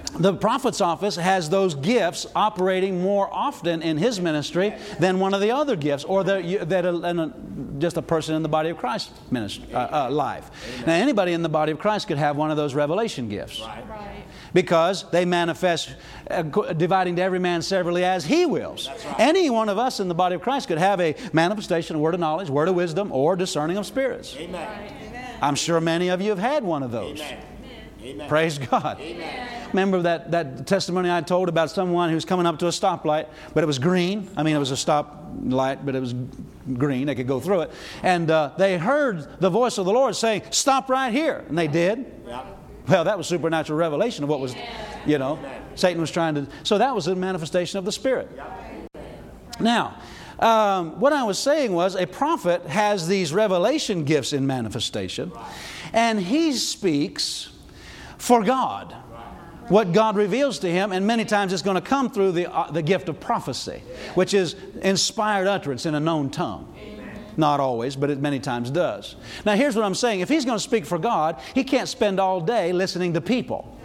The prophet's office has those gifts operating more often in his ministry than one of the other gifts, or just a person in the body of Christ life. Now, anybody in the body of Christ could have one of those revelation gifts. Because they manifest dividing to every man severally as he wills. Any one of us in the body of Christ could have a manifestation, a word of knowledge, word of wisdom, or discerning of spirits. Amen. I'm sure many of you have had one of those. Amen. Praise God. Amen. Remember that testimony I told about someone who's coming up to a stoplight, but it was green. I mean, it was a stop light, but it was green. They could go through it. And they heard the voice of the Lord saying, "Stop right here." And they did. Yeah. Well, that was supernatural revelation of what was, Satan was trying to... So that was a manifestation of the Spirit. Now, what I was saying was a prophet has these revelation gifts in manifestation, and he speaks for God. What God reveals to him, and many times it's going to come through the gift of prophecy, which is inspired utterance in a known tongue. Not always, but it many times does. Now here's what I'm saying. If he's going to speak for God, he can't spend all day listening to people.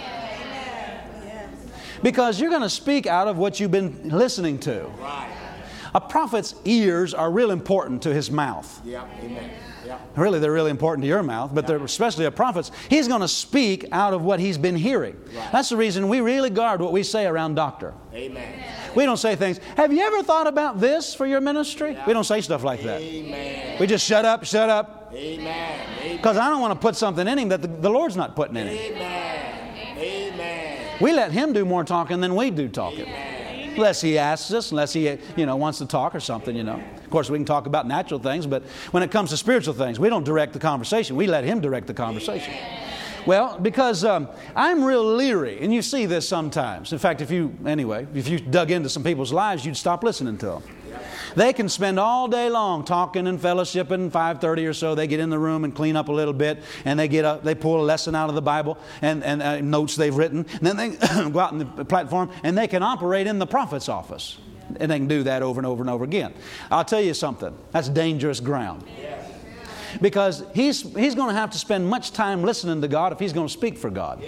Because you're going to speak out of what you've been listening to. A prophet's ears are real important to his mouth. Really, they're really important to your mouth, but they're especially a prophet's. He's going to speak out of what he's been hearing. That's the reason we really guard what we say around doctor. Amen. We don't say things, "Have you ever thought about this for your ministry?" We don't say stuff like that. Amen. We just shut up. Amen. Because I don't want to put something in him that the Lord's not putting in him. Amen. We let him do more talking than we do talking. Unless he asks us, unless he wants to talk or something, Of course, we can talk about natural things, but when it comes to spiritual things, we don't direct the conversation. We let him direct the conversation. Well, because I'm real leery, and you see this sometimes. In fact, if you dug into some people's lives, you'd stop listening to them. They can spend all day long talking and fellowshipping. 5:30 or so, they get in the room and clean up a little bit, and they pull a lesson out of the Bible and notes they've written. And then they go out on the platform, and they can operate in the prophet's office. And they can do that over and over and over again. I'll tell you something. That's dangerous ground. Because he's going to have to spend much time listening to God if he's going to speak for God.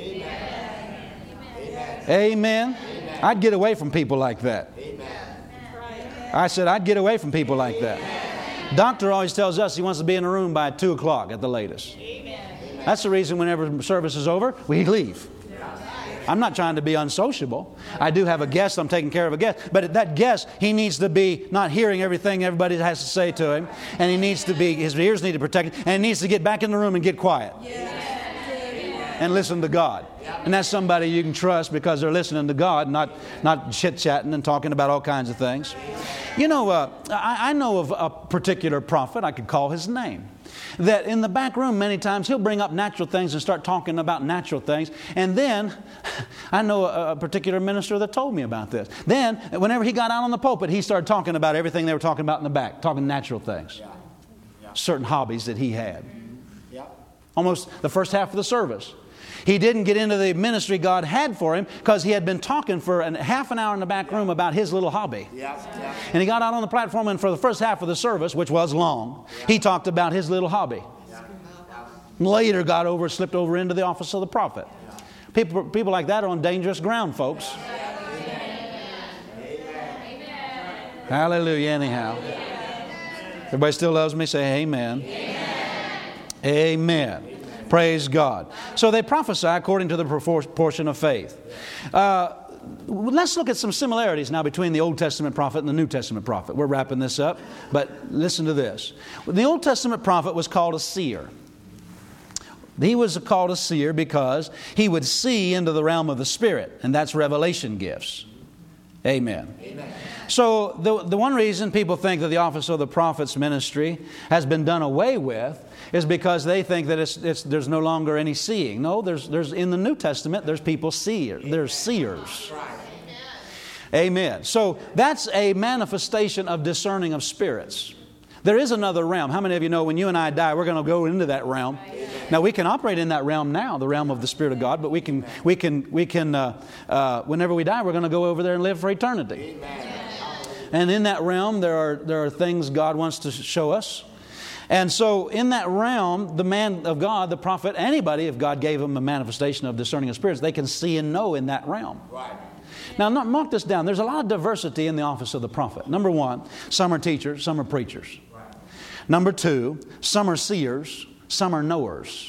Amen. I'd get away from people like that. I said I'd get away from people like that. Doctor always tells us he wants to be in a room by 2 o'clock at the latest. That's the reason whenever service is over, we leave. I'm not trying to be unsociable. I do have a guest. I'm taking care of a guest. But that guest, he needs to be not hearing everything everybody has to say to him. And his ears need to protect him. And he needs to get back in the room and get quiet. And listen to God. And that's somebody you can trust because they're listening to God, not chit-chatting and talking about all kinds of things. I know of a particular prophet, I could call his name, that in the back room many times he'll bring up natural things and start talking about natural things. And then, I know a particular minister that told me about this. Then, whenever he got out on the pulpit, he started talking about everything they were talking about in the back, talking natural things. Certain hobbies that he had. Almost the first half of the service. He didn't get into the ministry God had for him because he had been talking for half an hour in the back room about his little hobby. And he got out on the platform, and for the first half of the service, which was long, he talked about his little hobby. Later slipped over into the office of the prophet. People like that are on dangerous ground, folks. Hallelujah, anyhow. Everybody still loves me? Say amen. Amen. Praise God. So they prophesy according to the proportion of faith. Let's look at some similarities now between the Old Testament prophet and the New Testament prophet. We're wrapping this up, but listen to this. The Old Testament prophet was called a seer. He was called a seer because he would see into the realm of the Spirit, and that's revelation gifts. Amen. So the one reason people think that the office of the prophet's ministry has been done away with is because they think that there's no longer any seeing. No, there's in the New Testament there's people there's seers. Amen. So that's a manifestation of discerning of spirits. There is another realm. How many of you know when you and I die, we're going to go into that realm? Now we can operate in that realm now, the realm of the Spirit of God, but we can whenever we die, we're going to go over there and live for eternity. And in that realm, there are things God wants to show us. And so in that realm, the man of God, the prophet, anybody, if God gave them a manifestation of discerning of spirits, they can see and know in that realm. Right. Now, mark this down. There's a lot of diversity in the office of the prophet. Number one, some are teachers, some are preachers. Right. Number two, some are seers, some are knowers.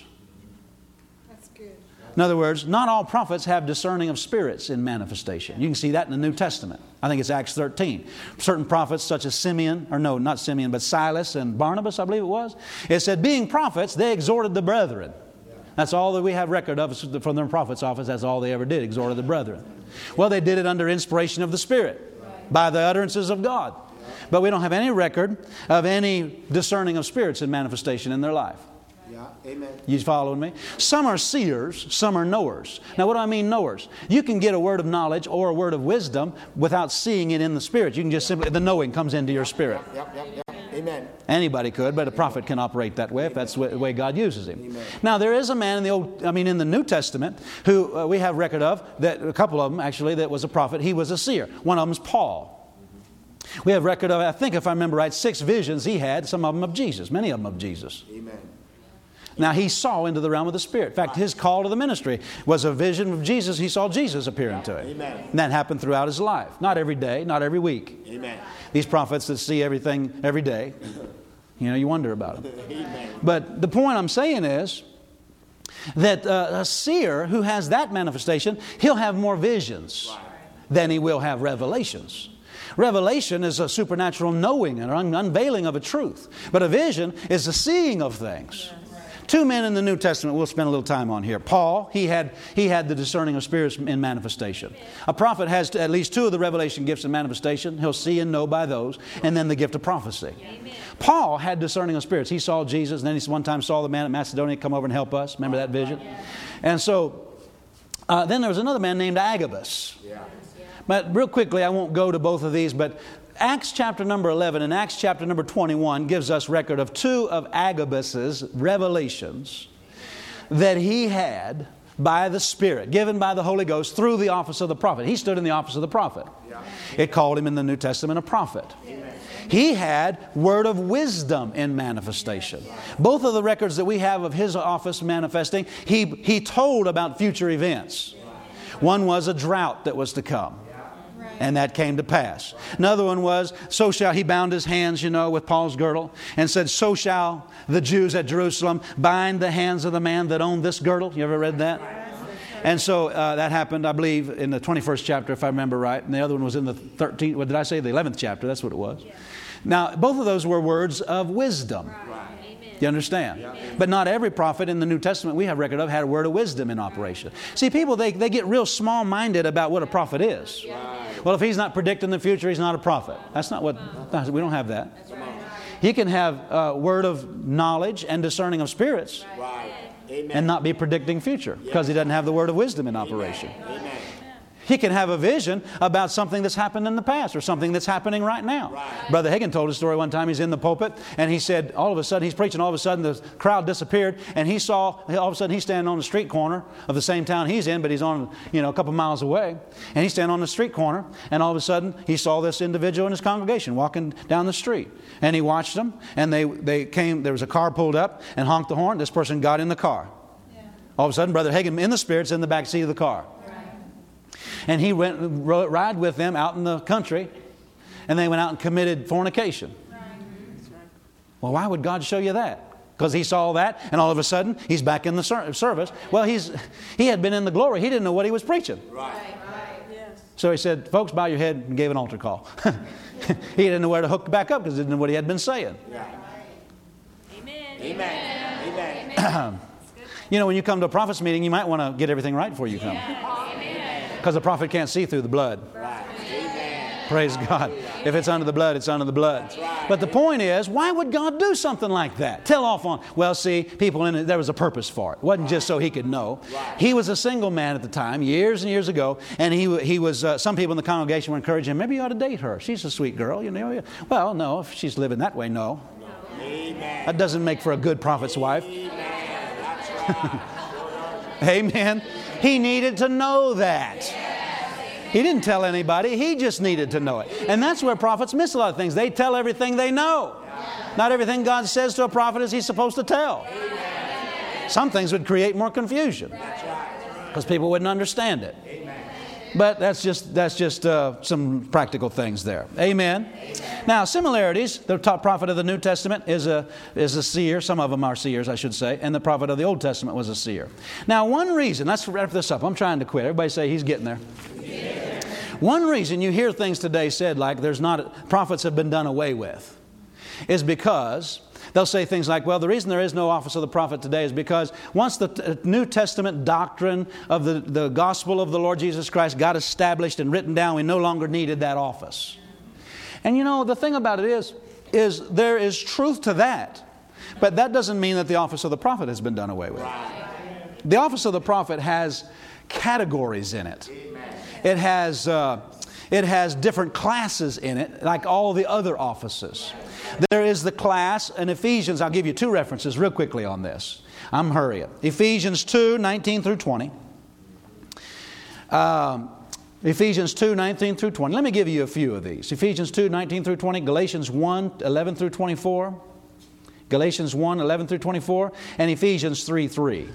That's good. In other words, not all prophets have discerning of spirits in manifestation. You can see that in the New Testament. I think it's Acts 13. Certain prophets such as Simeon, or no, not Simeon, but Silas and Barnabas, I believe it was. It said, being prophets, they exhorted the brethren. That's all that we have record of from the prophet's office. That's all they ever did, exhorted the brethren. Well, they did it under inspiration of the Spirit, by the utterances of God. But we don't have any record of any discerning of spirits in manifestation in their life. Yeah. Amen. You following me? Some are seers, some are knowers. Now, what do I mean knowers? You can get a word of knowledge or a word of wisdom without seeing it in the Spirit. You can just simply, the knowing comes into your spirit. Yep. Amen. Anybody could, but a prophet can operate that way if that's the way God uses him. Amen. Now, there is a man in the New Testament who we have record of, that a couple of them actually, that was a prophet. He was a seer. One of them is Paul. We have record of, I think if I remember right, 6 visions he had, some of them of Jesus, many of them of Jesus. Amen. Now, he saw into the realm of the Spirit. In fact, his call to the ministry was a vision of Jesus. He saw Jesus appearing to him. Amen. And that happened throughout his life. Not every day, not every week. Amen. These prophets that see everything every day, you wonder about them. Amen. But the point I'm saying is that a seer who has that manifestation, he'll have more visions than he will have revelations. Revelation is a supernatural knowing and unveiling of a truth. But a vision is the seeing of things. 2 men in the New Testament we'll spend a little time on here. Paul, he had the discerning of spirits in manifestation. A prophet has at least 2 of the revelation gifts in manifestation. He'll see and know by those. And then the gift of prophecy. Amen. Paul had discerning of spirits. He saw Jesus, and then he one time saw the man at Macedonia come over and help us. Remember that vision? And so then there was another man named Agabus. Yeah. But real quickly, I won't go to both of these, but Acts chapter number 11 and Acts chapter number 21 gives us record of 2 of Agabus's revelations that he had by the Spirit, given by the Holy Ghost through the office of the prophet. He stood in the office of the prophet. Yeah. It called him in the New Testament a prophet. Amen. He had word of wisdom in manifestation. Both of the records that we have of his office manifesting, he told about future events. One was a drought that was to come. And that came to pass. Another one was, he bound his hands, with Paul's girdle and said, so shall the Jews at Jerusalem bind the hands of the man that owned this girdle. You ever read that? And so that happened, I believe, in the 21st chapter, if I remember right. And the other one was in the 13th, what did I say? The 11th chapter. That's what it was. Now, both of those were words of wisdom. You understand? Yeah. But not every prophet in the New Testament we have record of had a word of wisdom in operation. See, people, they get real small-minded about what a prophet is. Right. Well, if he's not predicting the future, he's not a prophet. That's not what, we don't have that. He can have a word of knowledge and discerning of spirits and not be predicting future because he doesn't have the word of wisdom in operation. Amen. He can have a vision about something that's happened in the past or something that's happening right now. Right. Brother Hagin told a story one time. He's in the pulpit and he said, all of a sudden, he's preaching, all of a sudden the crowd disappeared and he saw, all of a sudden he's standing on the street corner of the same town he's in, but he's on, a couple miles away. And he's standing on the street corner and all of a sudden he saw this individual in his congregation walking down the street. And he watched them and they came, there was a car pulled up and honked the horn. This person got in the car. Yeah. All of a sudden, Brother Hagin in the Spirit's in the back seat of the car. And he went and ride with them out in the country, and they went out and committed fornication. Well, why would God show you that? Because he saw that, and all of a sudden, he's back in the service. Well, he had been in the glory. He didn't know what he was preaching. Right. Yes. So he said, folks, bow your head, and gave an altar call. He didn't know where to hook back up because he didn't know what he had been saying. Yeah. Amen. Amen. Amen. When you come to a prophet's meeting, you might want to get everything right before you come. Because the prophet can't see through the blood. Right. Amen. Praise God. If it's under the blood, it's under the blood. Right. But the point is, why would God do something like that? Tell off on, well, see, people in it, there was a purpose for it. It wasn't just so he could know. Right. He was a single man at the time, years and years ago, and he was, some people in the congregation were encouraging him, maybe you ought to date her. She's a sweet girl, Well, no, if she's living that way, no. Amen. That doesn't make for a good prophet's wife. Amen. That's right. Amen. He needed to know that. He didn't tell anybody. He just needed to know it. And that's where prophets miss a lot of things. They tell everything they know. Not everything God says to a prophet is He's supposed to tell. Some things would create more confusion because people wouldn't understand it. But that's just some practical things there. Amen. Now, similarities. The top prophet of the New Testament is a seer. Some of them are seers, I should say. And the prophet of the Old Testament was a seer. Now, one reason, let's wrap this up. I'm trying to quit. Everybody say he's getting there. One reason you hear things today said like prophets have been done away with is because they'll say things like, well, the reason there is no office of the prophet today is because once the New Testament doctrine of the gospel of the Lord Jesus Christ got established and written down, we no longer needed that office. And you know, the thing about it is there is truth to that. But that doesn't mean that the office of the prophet has been done away with. The office of the prophet has categories in it. It has different classes in it, like all the other offices. There is the class in Ephesians. I'll give you two references real quickly on this. I'm hurrying. Ephesians 2, 19 through 20. Ephesians 2, 19 through 20. Let me give you a few of these. Ephesians 2, 19 through 20. Galatians 1, 11 through 24. Galatians 1, 11 through 24. And Ephesians 3, 3.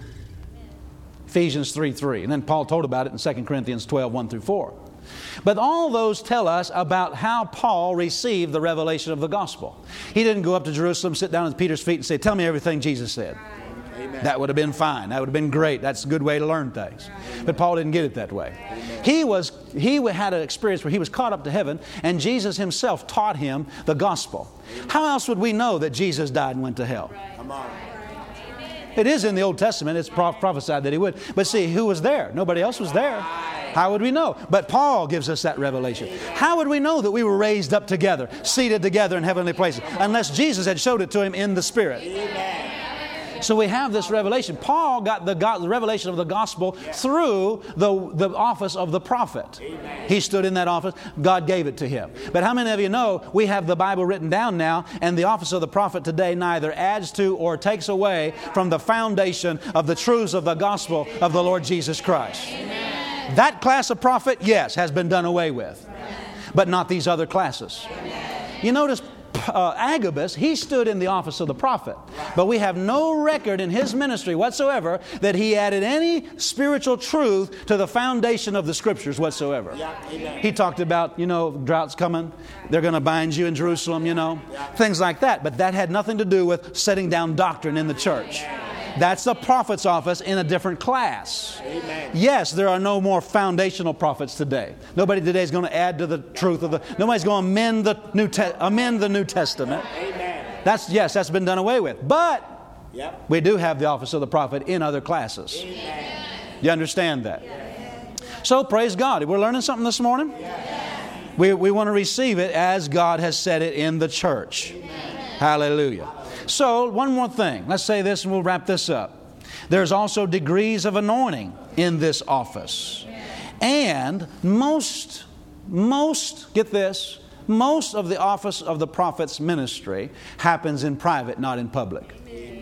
Ephesians 3, 3. And then Paul told about it in 2 Corinthians 12, 1 through 4. But all those tell us about how Paul received the revelation of the gospel. He didn't go up to Jerusalem, sit down at Peter's feet and say, tell me everything Jesus said. Amen. That would have been fine. That would have been great. That's a good way to learn things. But Paul didn't get it that way. He had an experience where he was caught up to heaven, and Jesus himself taught him the gospel. How else would we know that Jesus died and went to hell? Come on. It is in the Old Testament. It's prophesied that he would. But see, who was there? Nobody else was there. How would we know? But Paul gives us that revelation. How would we know that we were raised up together, seated together in heavenly places, unless Jesus had showed it to him in the Spirit? Amen. So we have this revelation. Paul got the revelation of the gospel through the office of the prophet. Amen. He stood in that office. God gave it to him. But how many of you know we have the Bible written down now, and the office of the prophet today neither adds to or takes away from the foundation of the truths of the gospel of the Lord Jesus Christ? Amen. That class of prophet, yes, has been done away with. But not these other classes. You notice Agabus, he stood in the office of the prophet. But we have no record in his ministry whatsoever that he added any spiritual truth to the foundation of the Scriptures whatsoever. He talked about, droughts coming. They're going to bind you in Jerusalem, things like that. But that had nothing to do with setting down doctrine in the church. That's the prophet's office in a different class. Amen. Yes, there are no more foundational prophets today. Nobody today is going to add to the truth of nobody's going to amend the New Testament. Amen. That's been done away with. But we do have the office of the prophet in other classes. Amen. You understand that? So praise God. We're learning something this morning. We want to receive it as God has said it in the church. Amen. Hallelujah. So, one more thing. Let's say this and we'll wrap this up. There's also degrees of anointing in this office. And most, get this, most of the office of the prophet's ministry happens in private, not in public.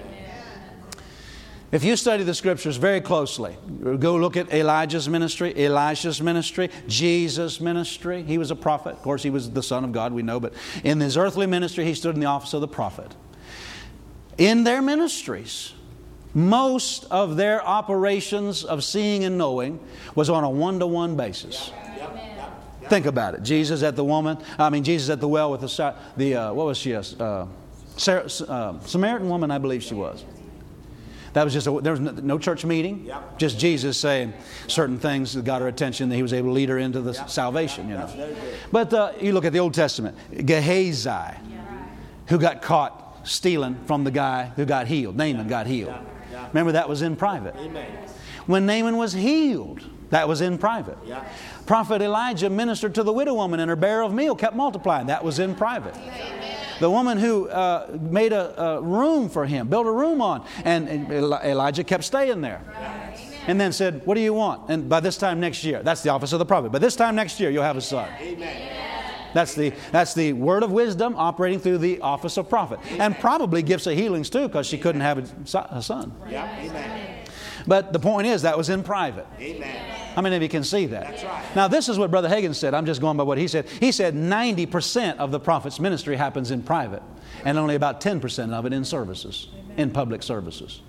If you study the Scriptures very closely, go look at Elijah's ministry, Elisha's ministry, Jesus' ministry. He was a prophet. Of course, he was the Son of God, we know. But in his earthly ministry, he stood in the office of the prophet. In their ministries, most of their operations of seeing and knowing was on a one-to-one basis. Think about it. Jesus at the well with what was she? Samaritan woman, I believe she was. That was there was no church meeting. Just Jesus saying certain things that got her attention, that he was able to lead her into the salvation. But you look at the Old Testament, Gehazi, who got caught stealing from the guy who got healed. Naaman got healed. Remember, that was in private. When Naaman was healed, that was in private. Prophet Elijah ministered to the widow woman, and her barrel of meal kept multiplying. That was in private. The woman who made a room for him, built a room on, and Elijah kept staying there. And then said, what do you want? And by this time next year, that's the office of the prophet. By this time next year, you'll have a son. That's the word of wisdom operating through the office of prophet. And probably gifts of healings too, because she couldn't have a son. But the point is, that was in private. Amen. How many of you can see that? That's right. Now, this is what Brother Hagin said. I'm just going by what he said. He said 90% of the prophet's ministry happens in private, and only about 10% of it in services, in public services.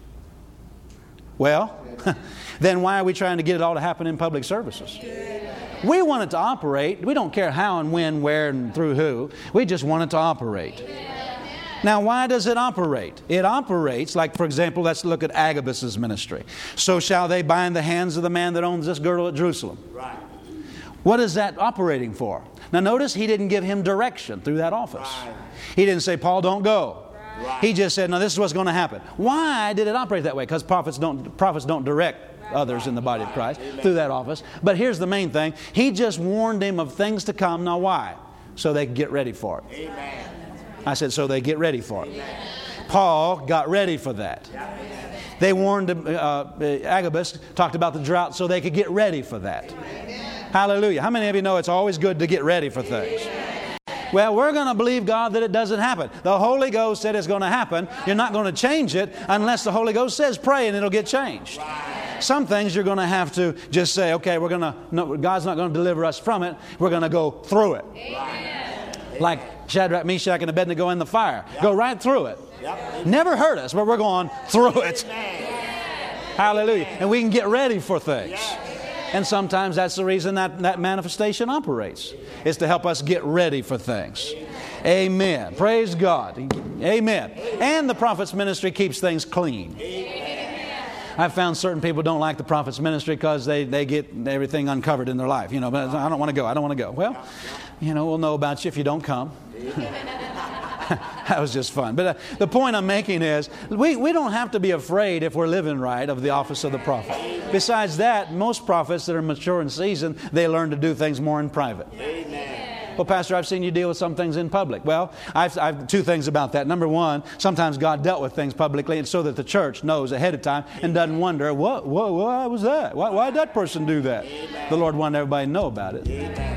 Well, then why are we trying to get it all to happen in public services? We want it to operate. We don't care how and when, where, and through who. We just want it to operate. Now, why does it operate? It operates, like, for example, let's look at Agabus' ministry. So shall they bind the hands of the man that owns this girdle at Jerusalem. Right. What is that operating for? Now, notice he didn't give him direction through that office. Right. He didn't say, Paul, don't go. Right. He just said, no, this is what's going to happen. Why did it operate that way? Because prophets don't direct others in the body of Christ through that office. But here's the main thing. He just warned him of things to come. Now, why? So they could get ready for it. Amen. I said, so they get ready for it. Paul got ready for that. They warned Agabus, talked about the drought, so they could get ready for that. Hallelujah. How many of you know it's always good to get ready for things? Well, we're going to believe God that it doesn't happen. The Holy Ghost said it's going to happen. You're not going to change it unless the Holy Ghost says pray and it'll get changed. Some things you're going to have to just say, okay, God's not going to deliver us from it. We're going to go through it. Like Shadrach, Meshach, and Abednego in the fire. Go right through it. Never hurt us, but we're going through it. Hallelujah. And we can get ready for things. And sometimes that's the reason that manifestation operates, is to help us get ready for things. Amen. Praise God. Amen. And the prophet's ministry keeps things clean. I've found certain people don't like the prophet's ministry because they get everything uncovered in their life. But I don't want to go. I don't want to go. Well, we'll know about you if you don't come. That was just fun. But the point I'm making is we don't have to be afraid, if we're living right, of the office of the prophet. Besides that, most prophets that are mature and seasoned, they learn to do things more in private. Well, Pastor, I've seen you deal with some things in public. Well, I've two things about that. Number one, sometimes God dealt with things publicly, and so that the church knows ahead of time and doesn't wonder, what was that? Why did that person do that? The Lord wanted everybody to know about it.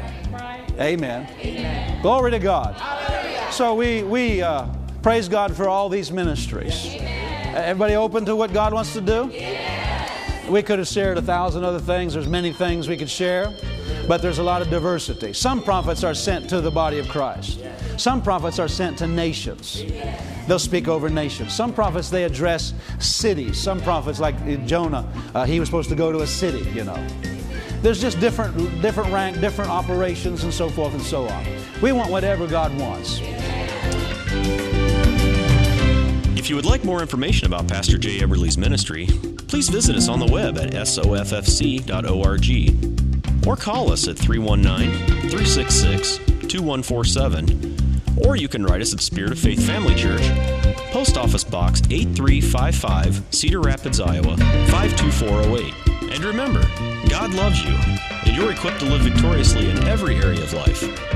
Amen. Glory to God. So we praise God for all these ministries. Everybody open to what God wants to do? We could have shared 1,000 other things. There's many things we could share, but there's a lot of diversity. Some prophets are sent to the body of Christ. Some prophets are sent to nations. They'll speak over nations. Some prophets, they address cities. Some prophets, like Jonah, he was supposed to go to a city, There's just different rank, different operations, and so forth and so on. We want whatever God wants. If you would like more information about Pastor Jay Eberly's ministry, please visit us on the web at soffc.org or call us at 319-366-2147, or you can write us at Spirit of Faith Family Church, Post Office Box 8355, Cedar Rapids, Iowa 52408. And remember, God loves you, and you're equipped to live victoriously in every area of life.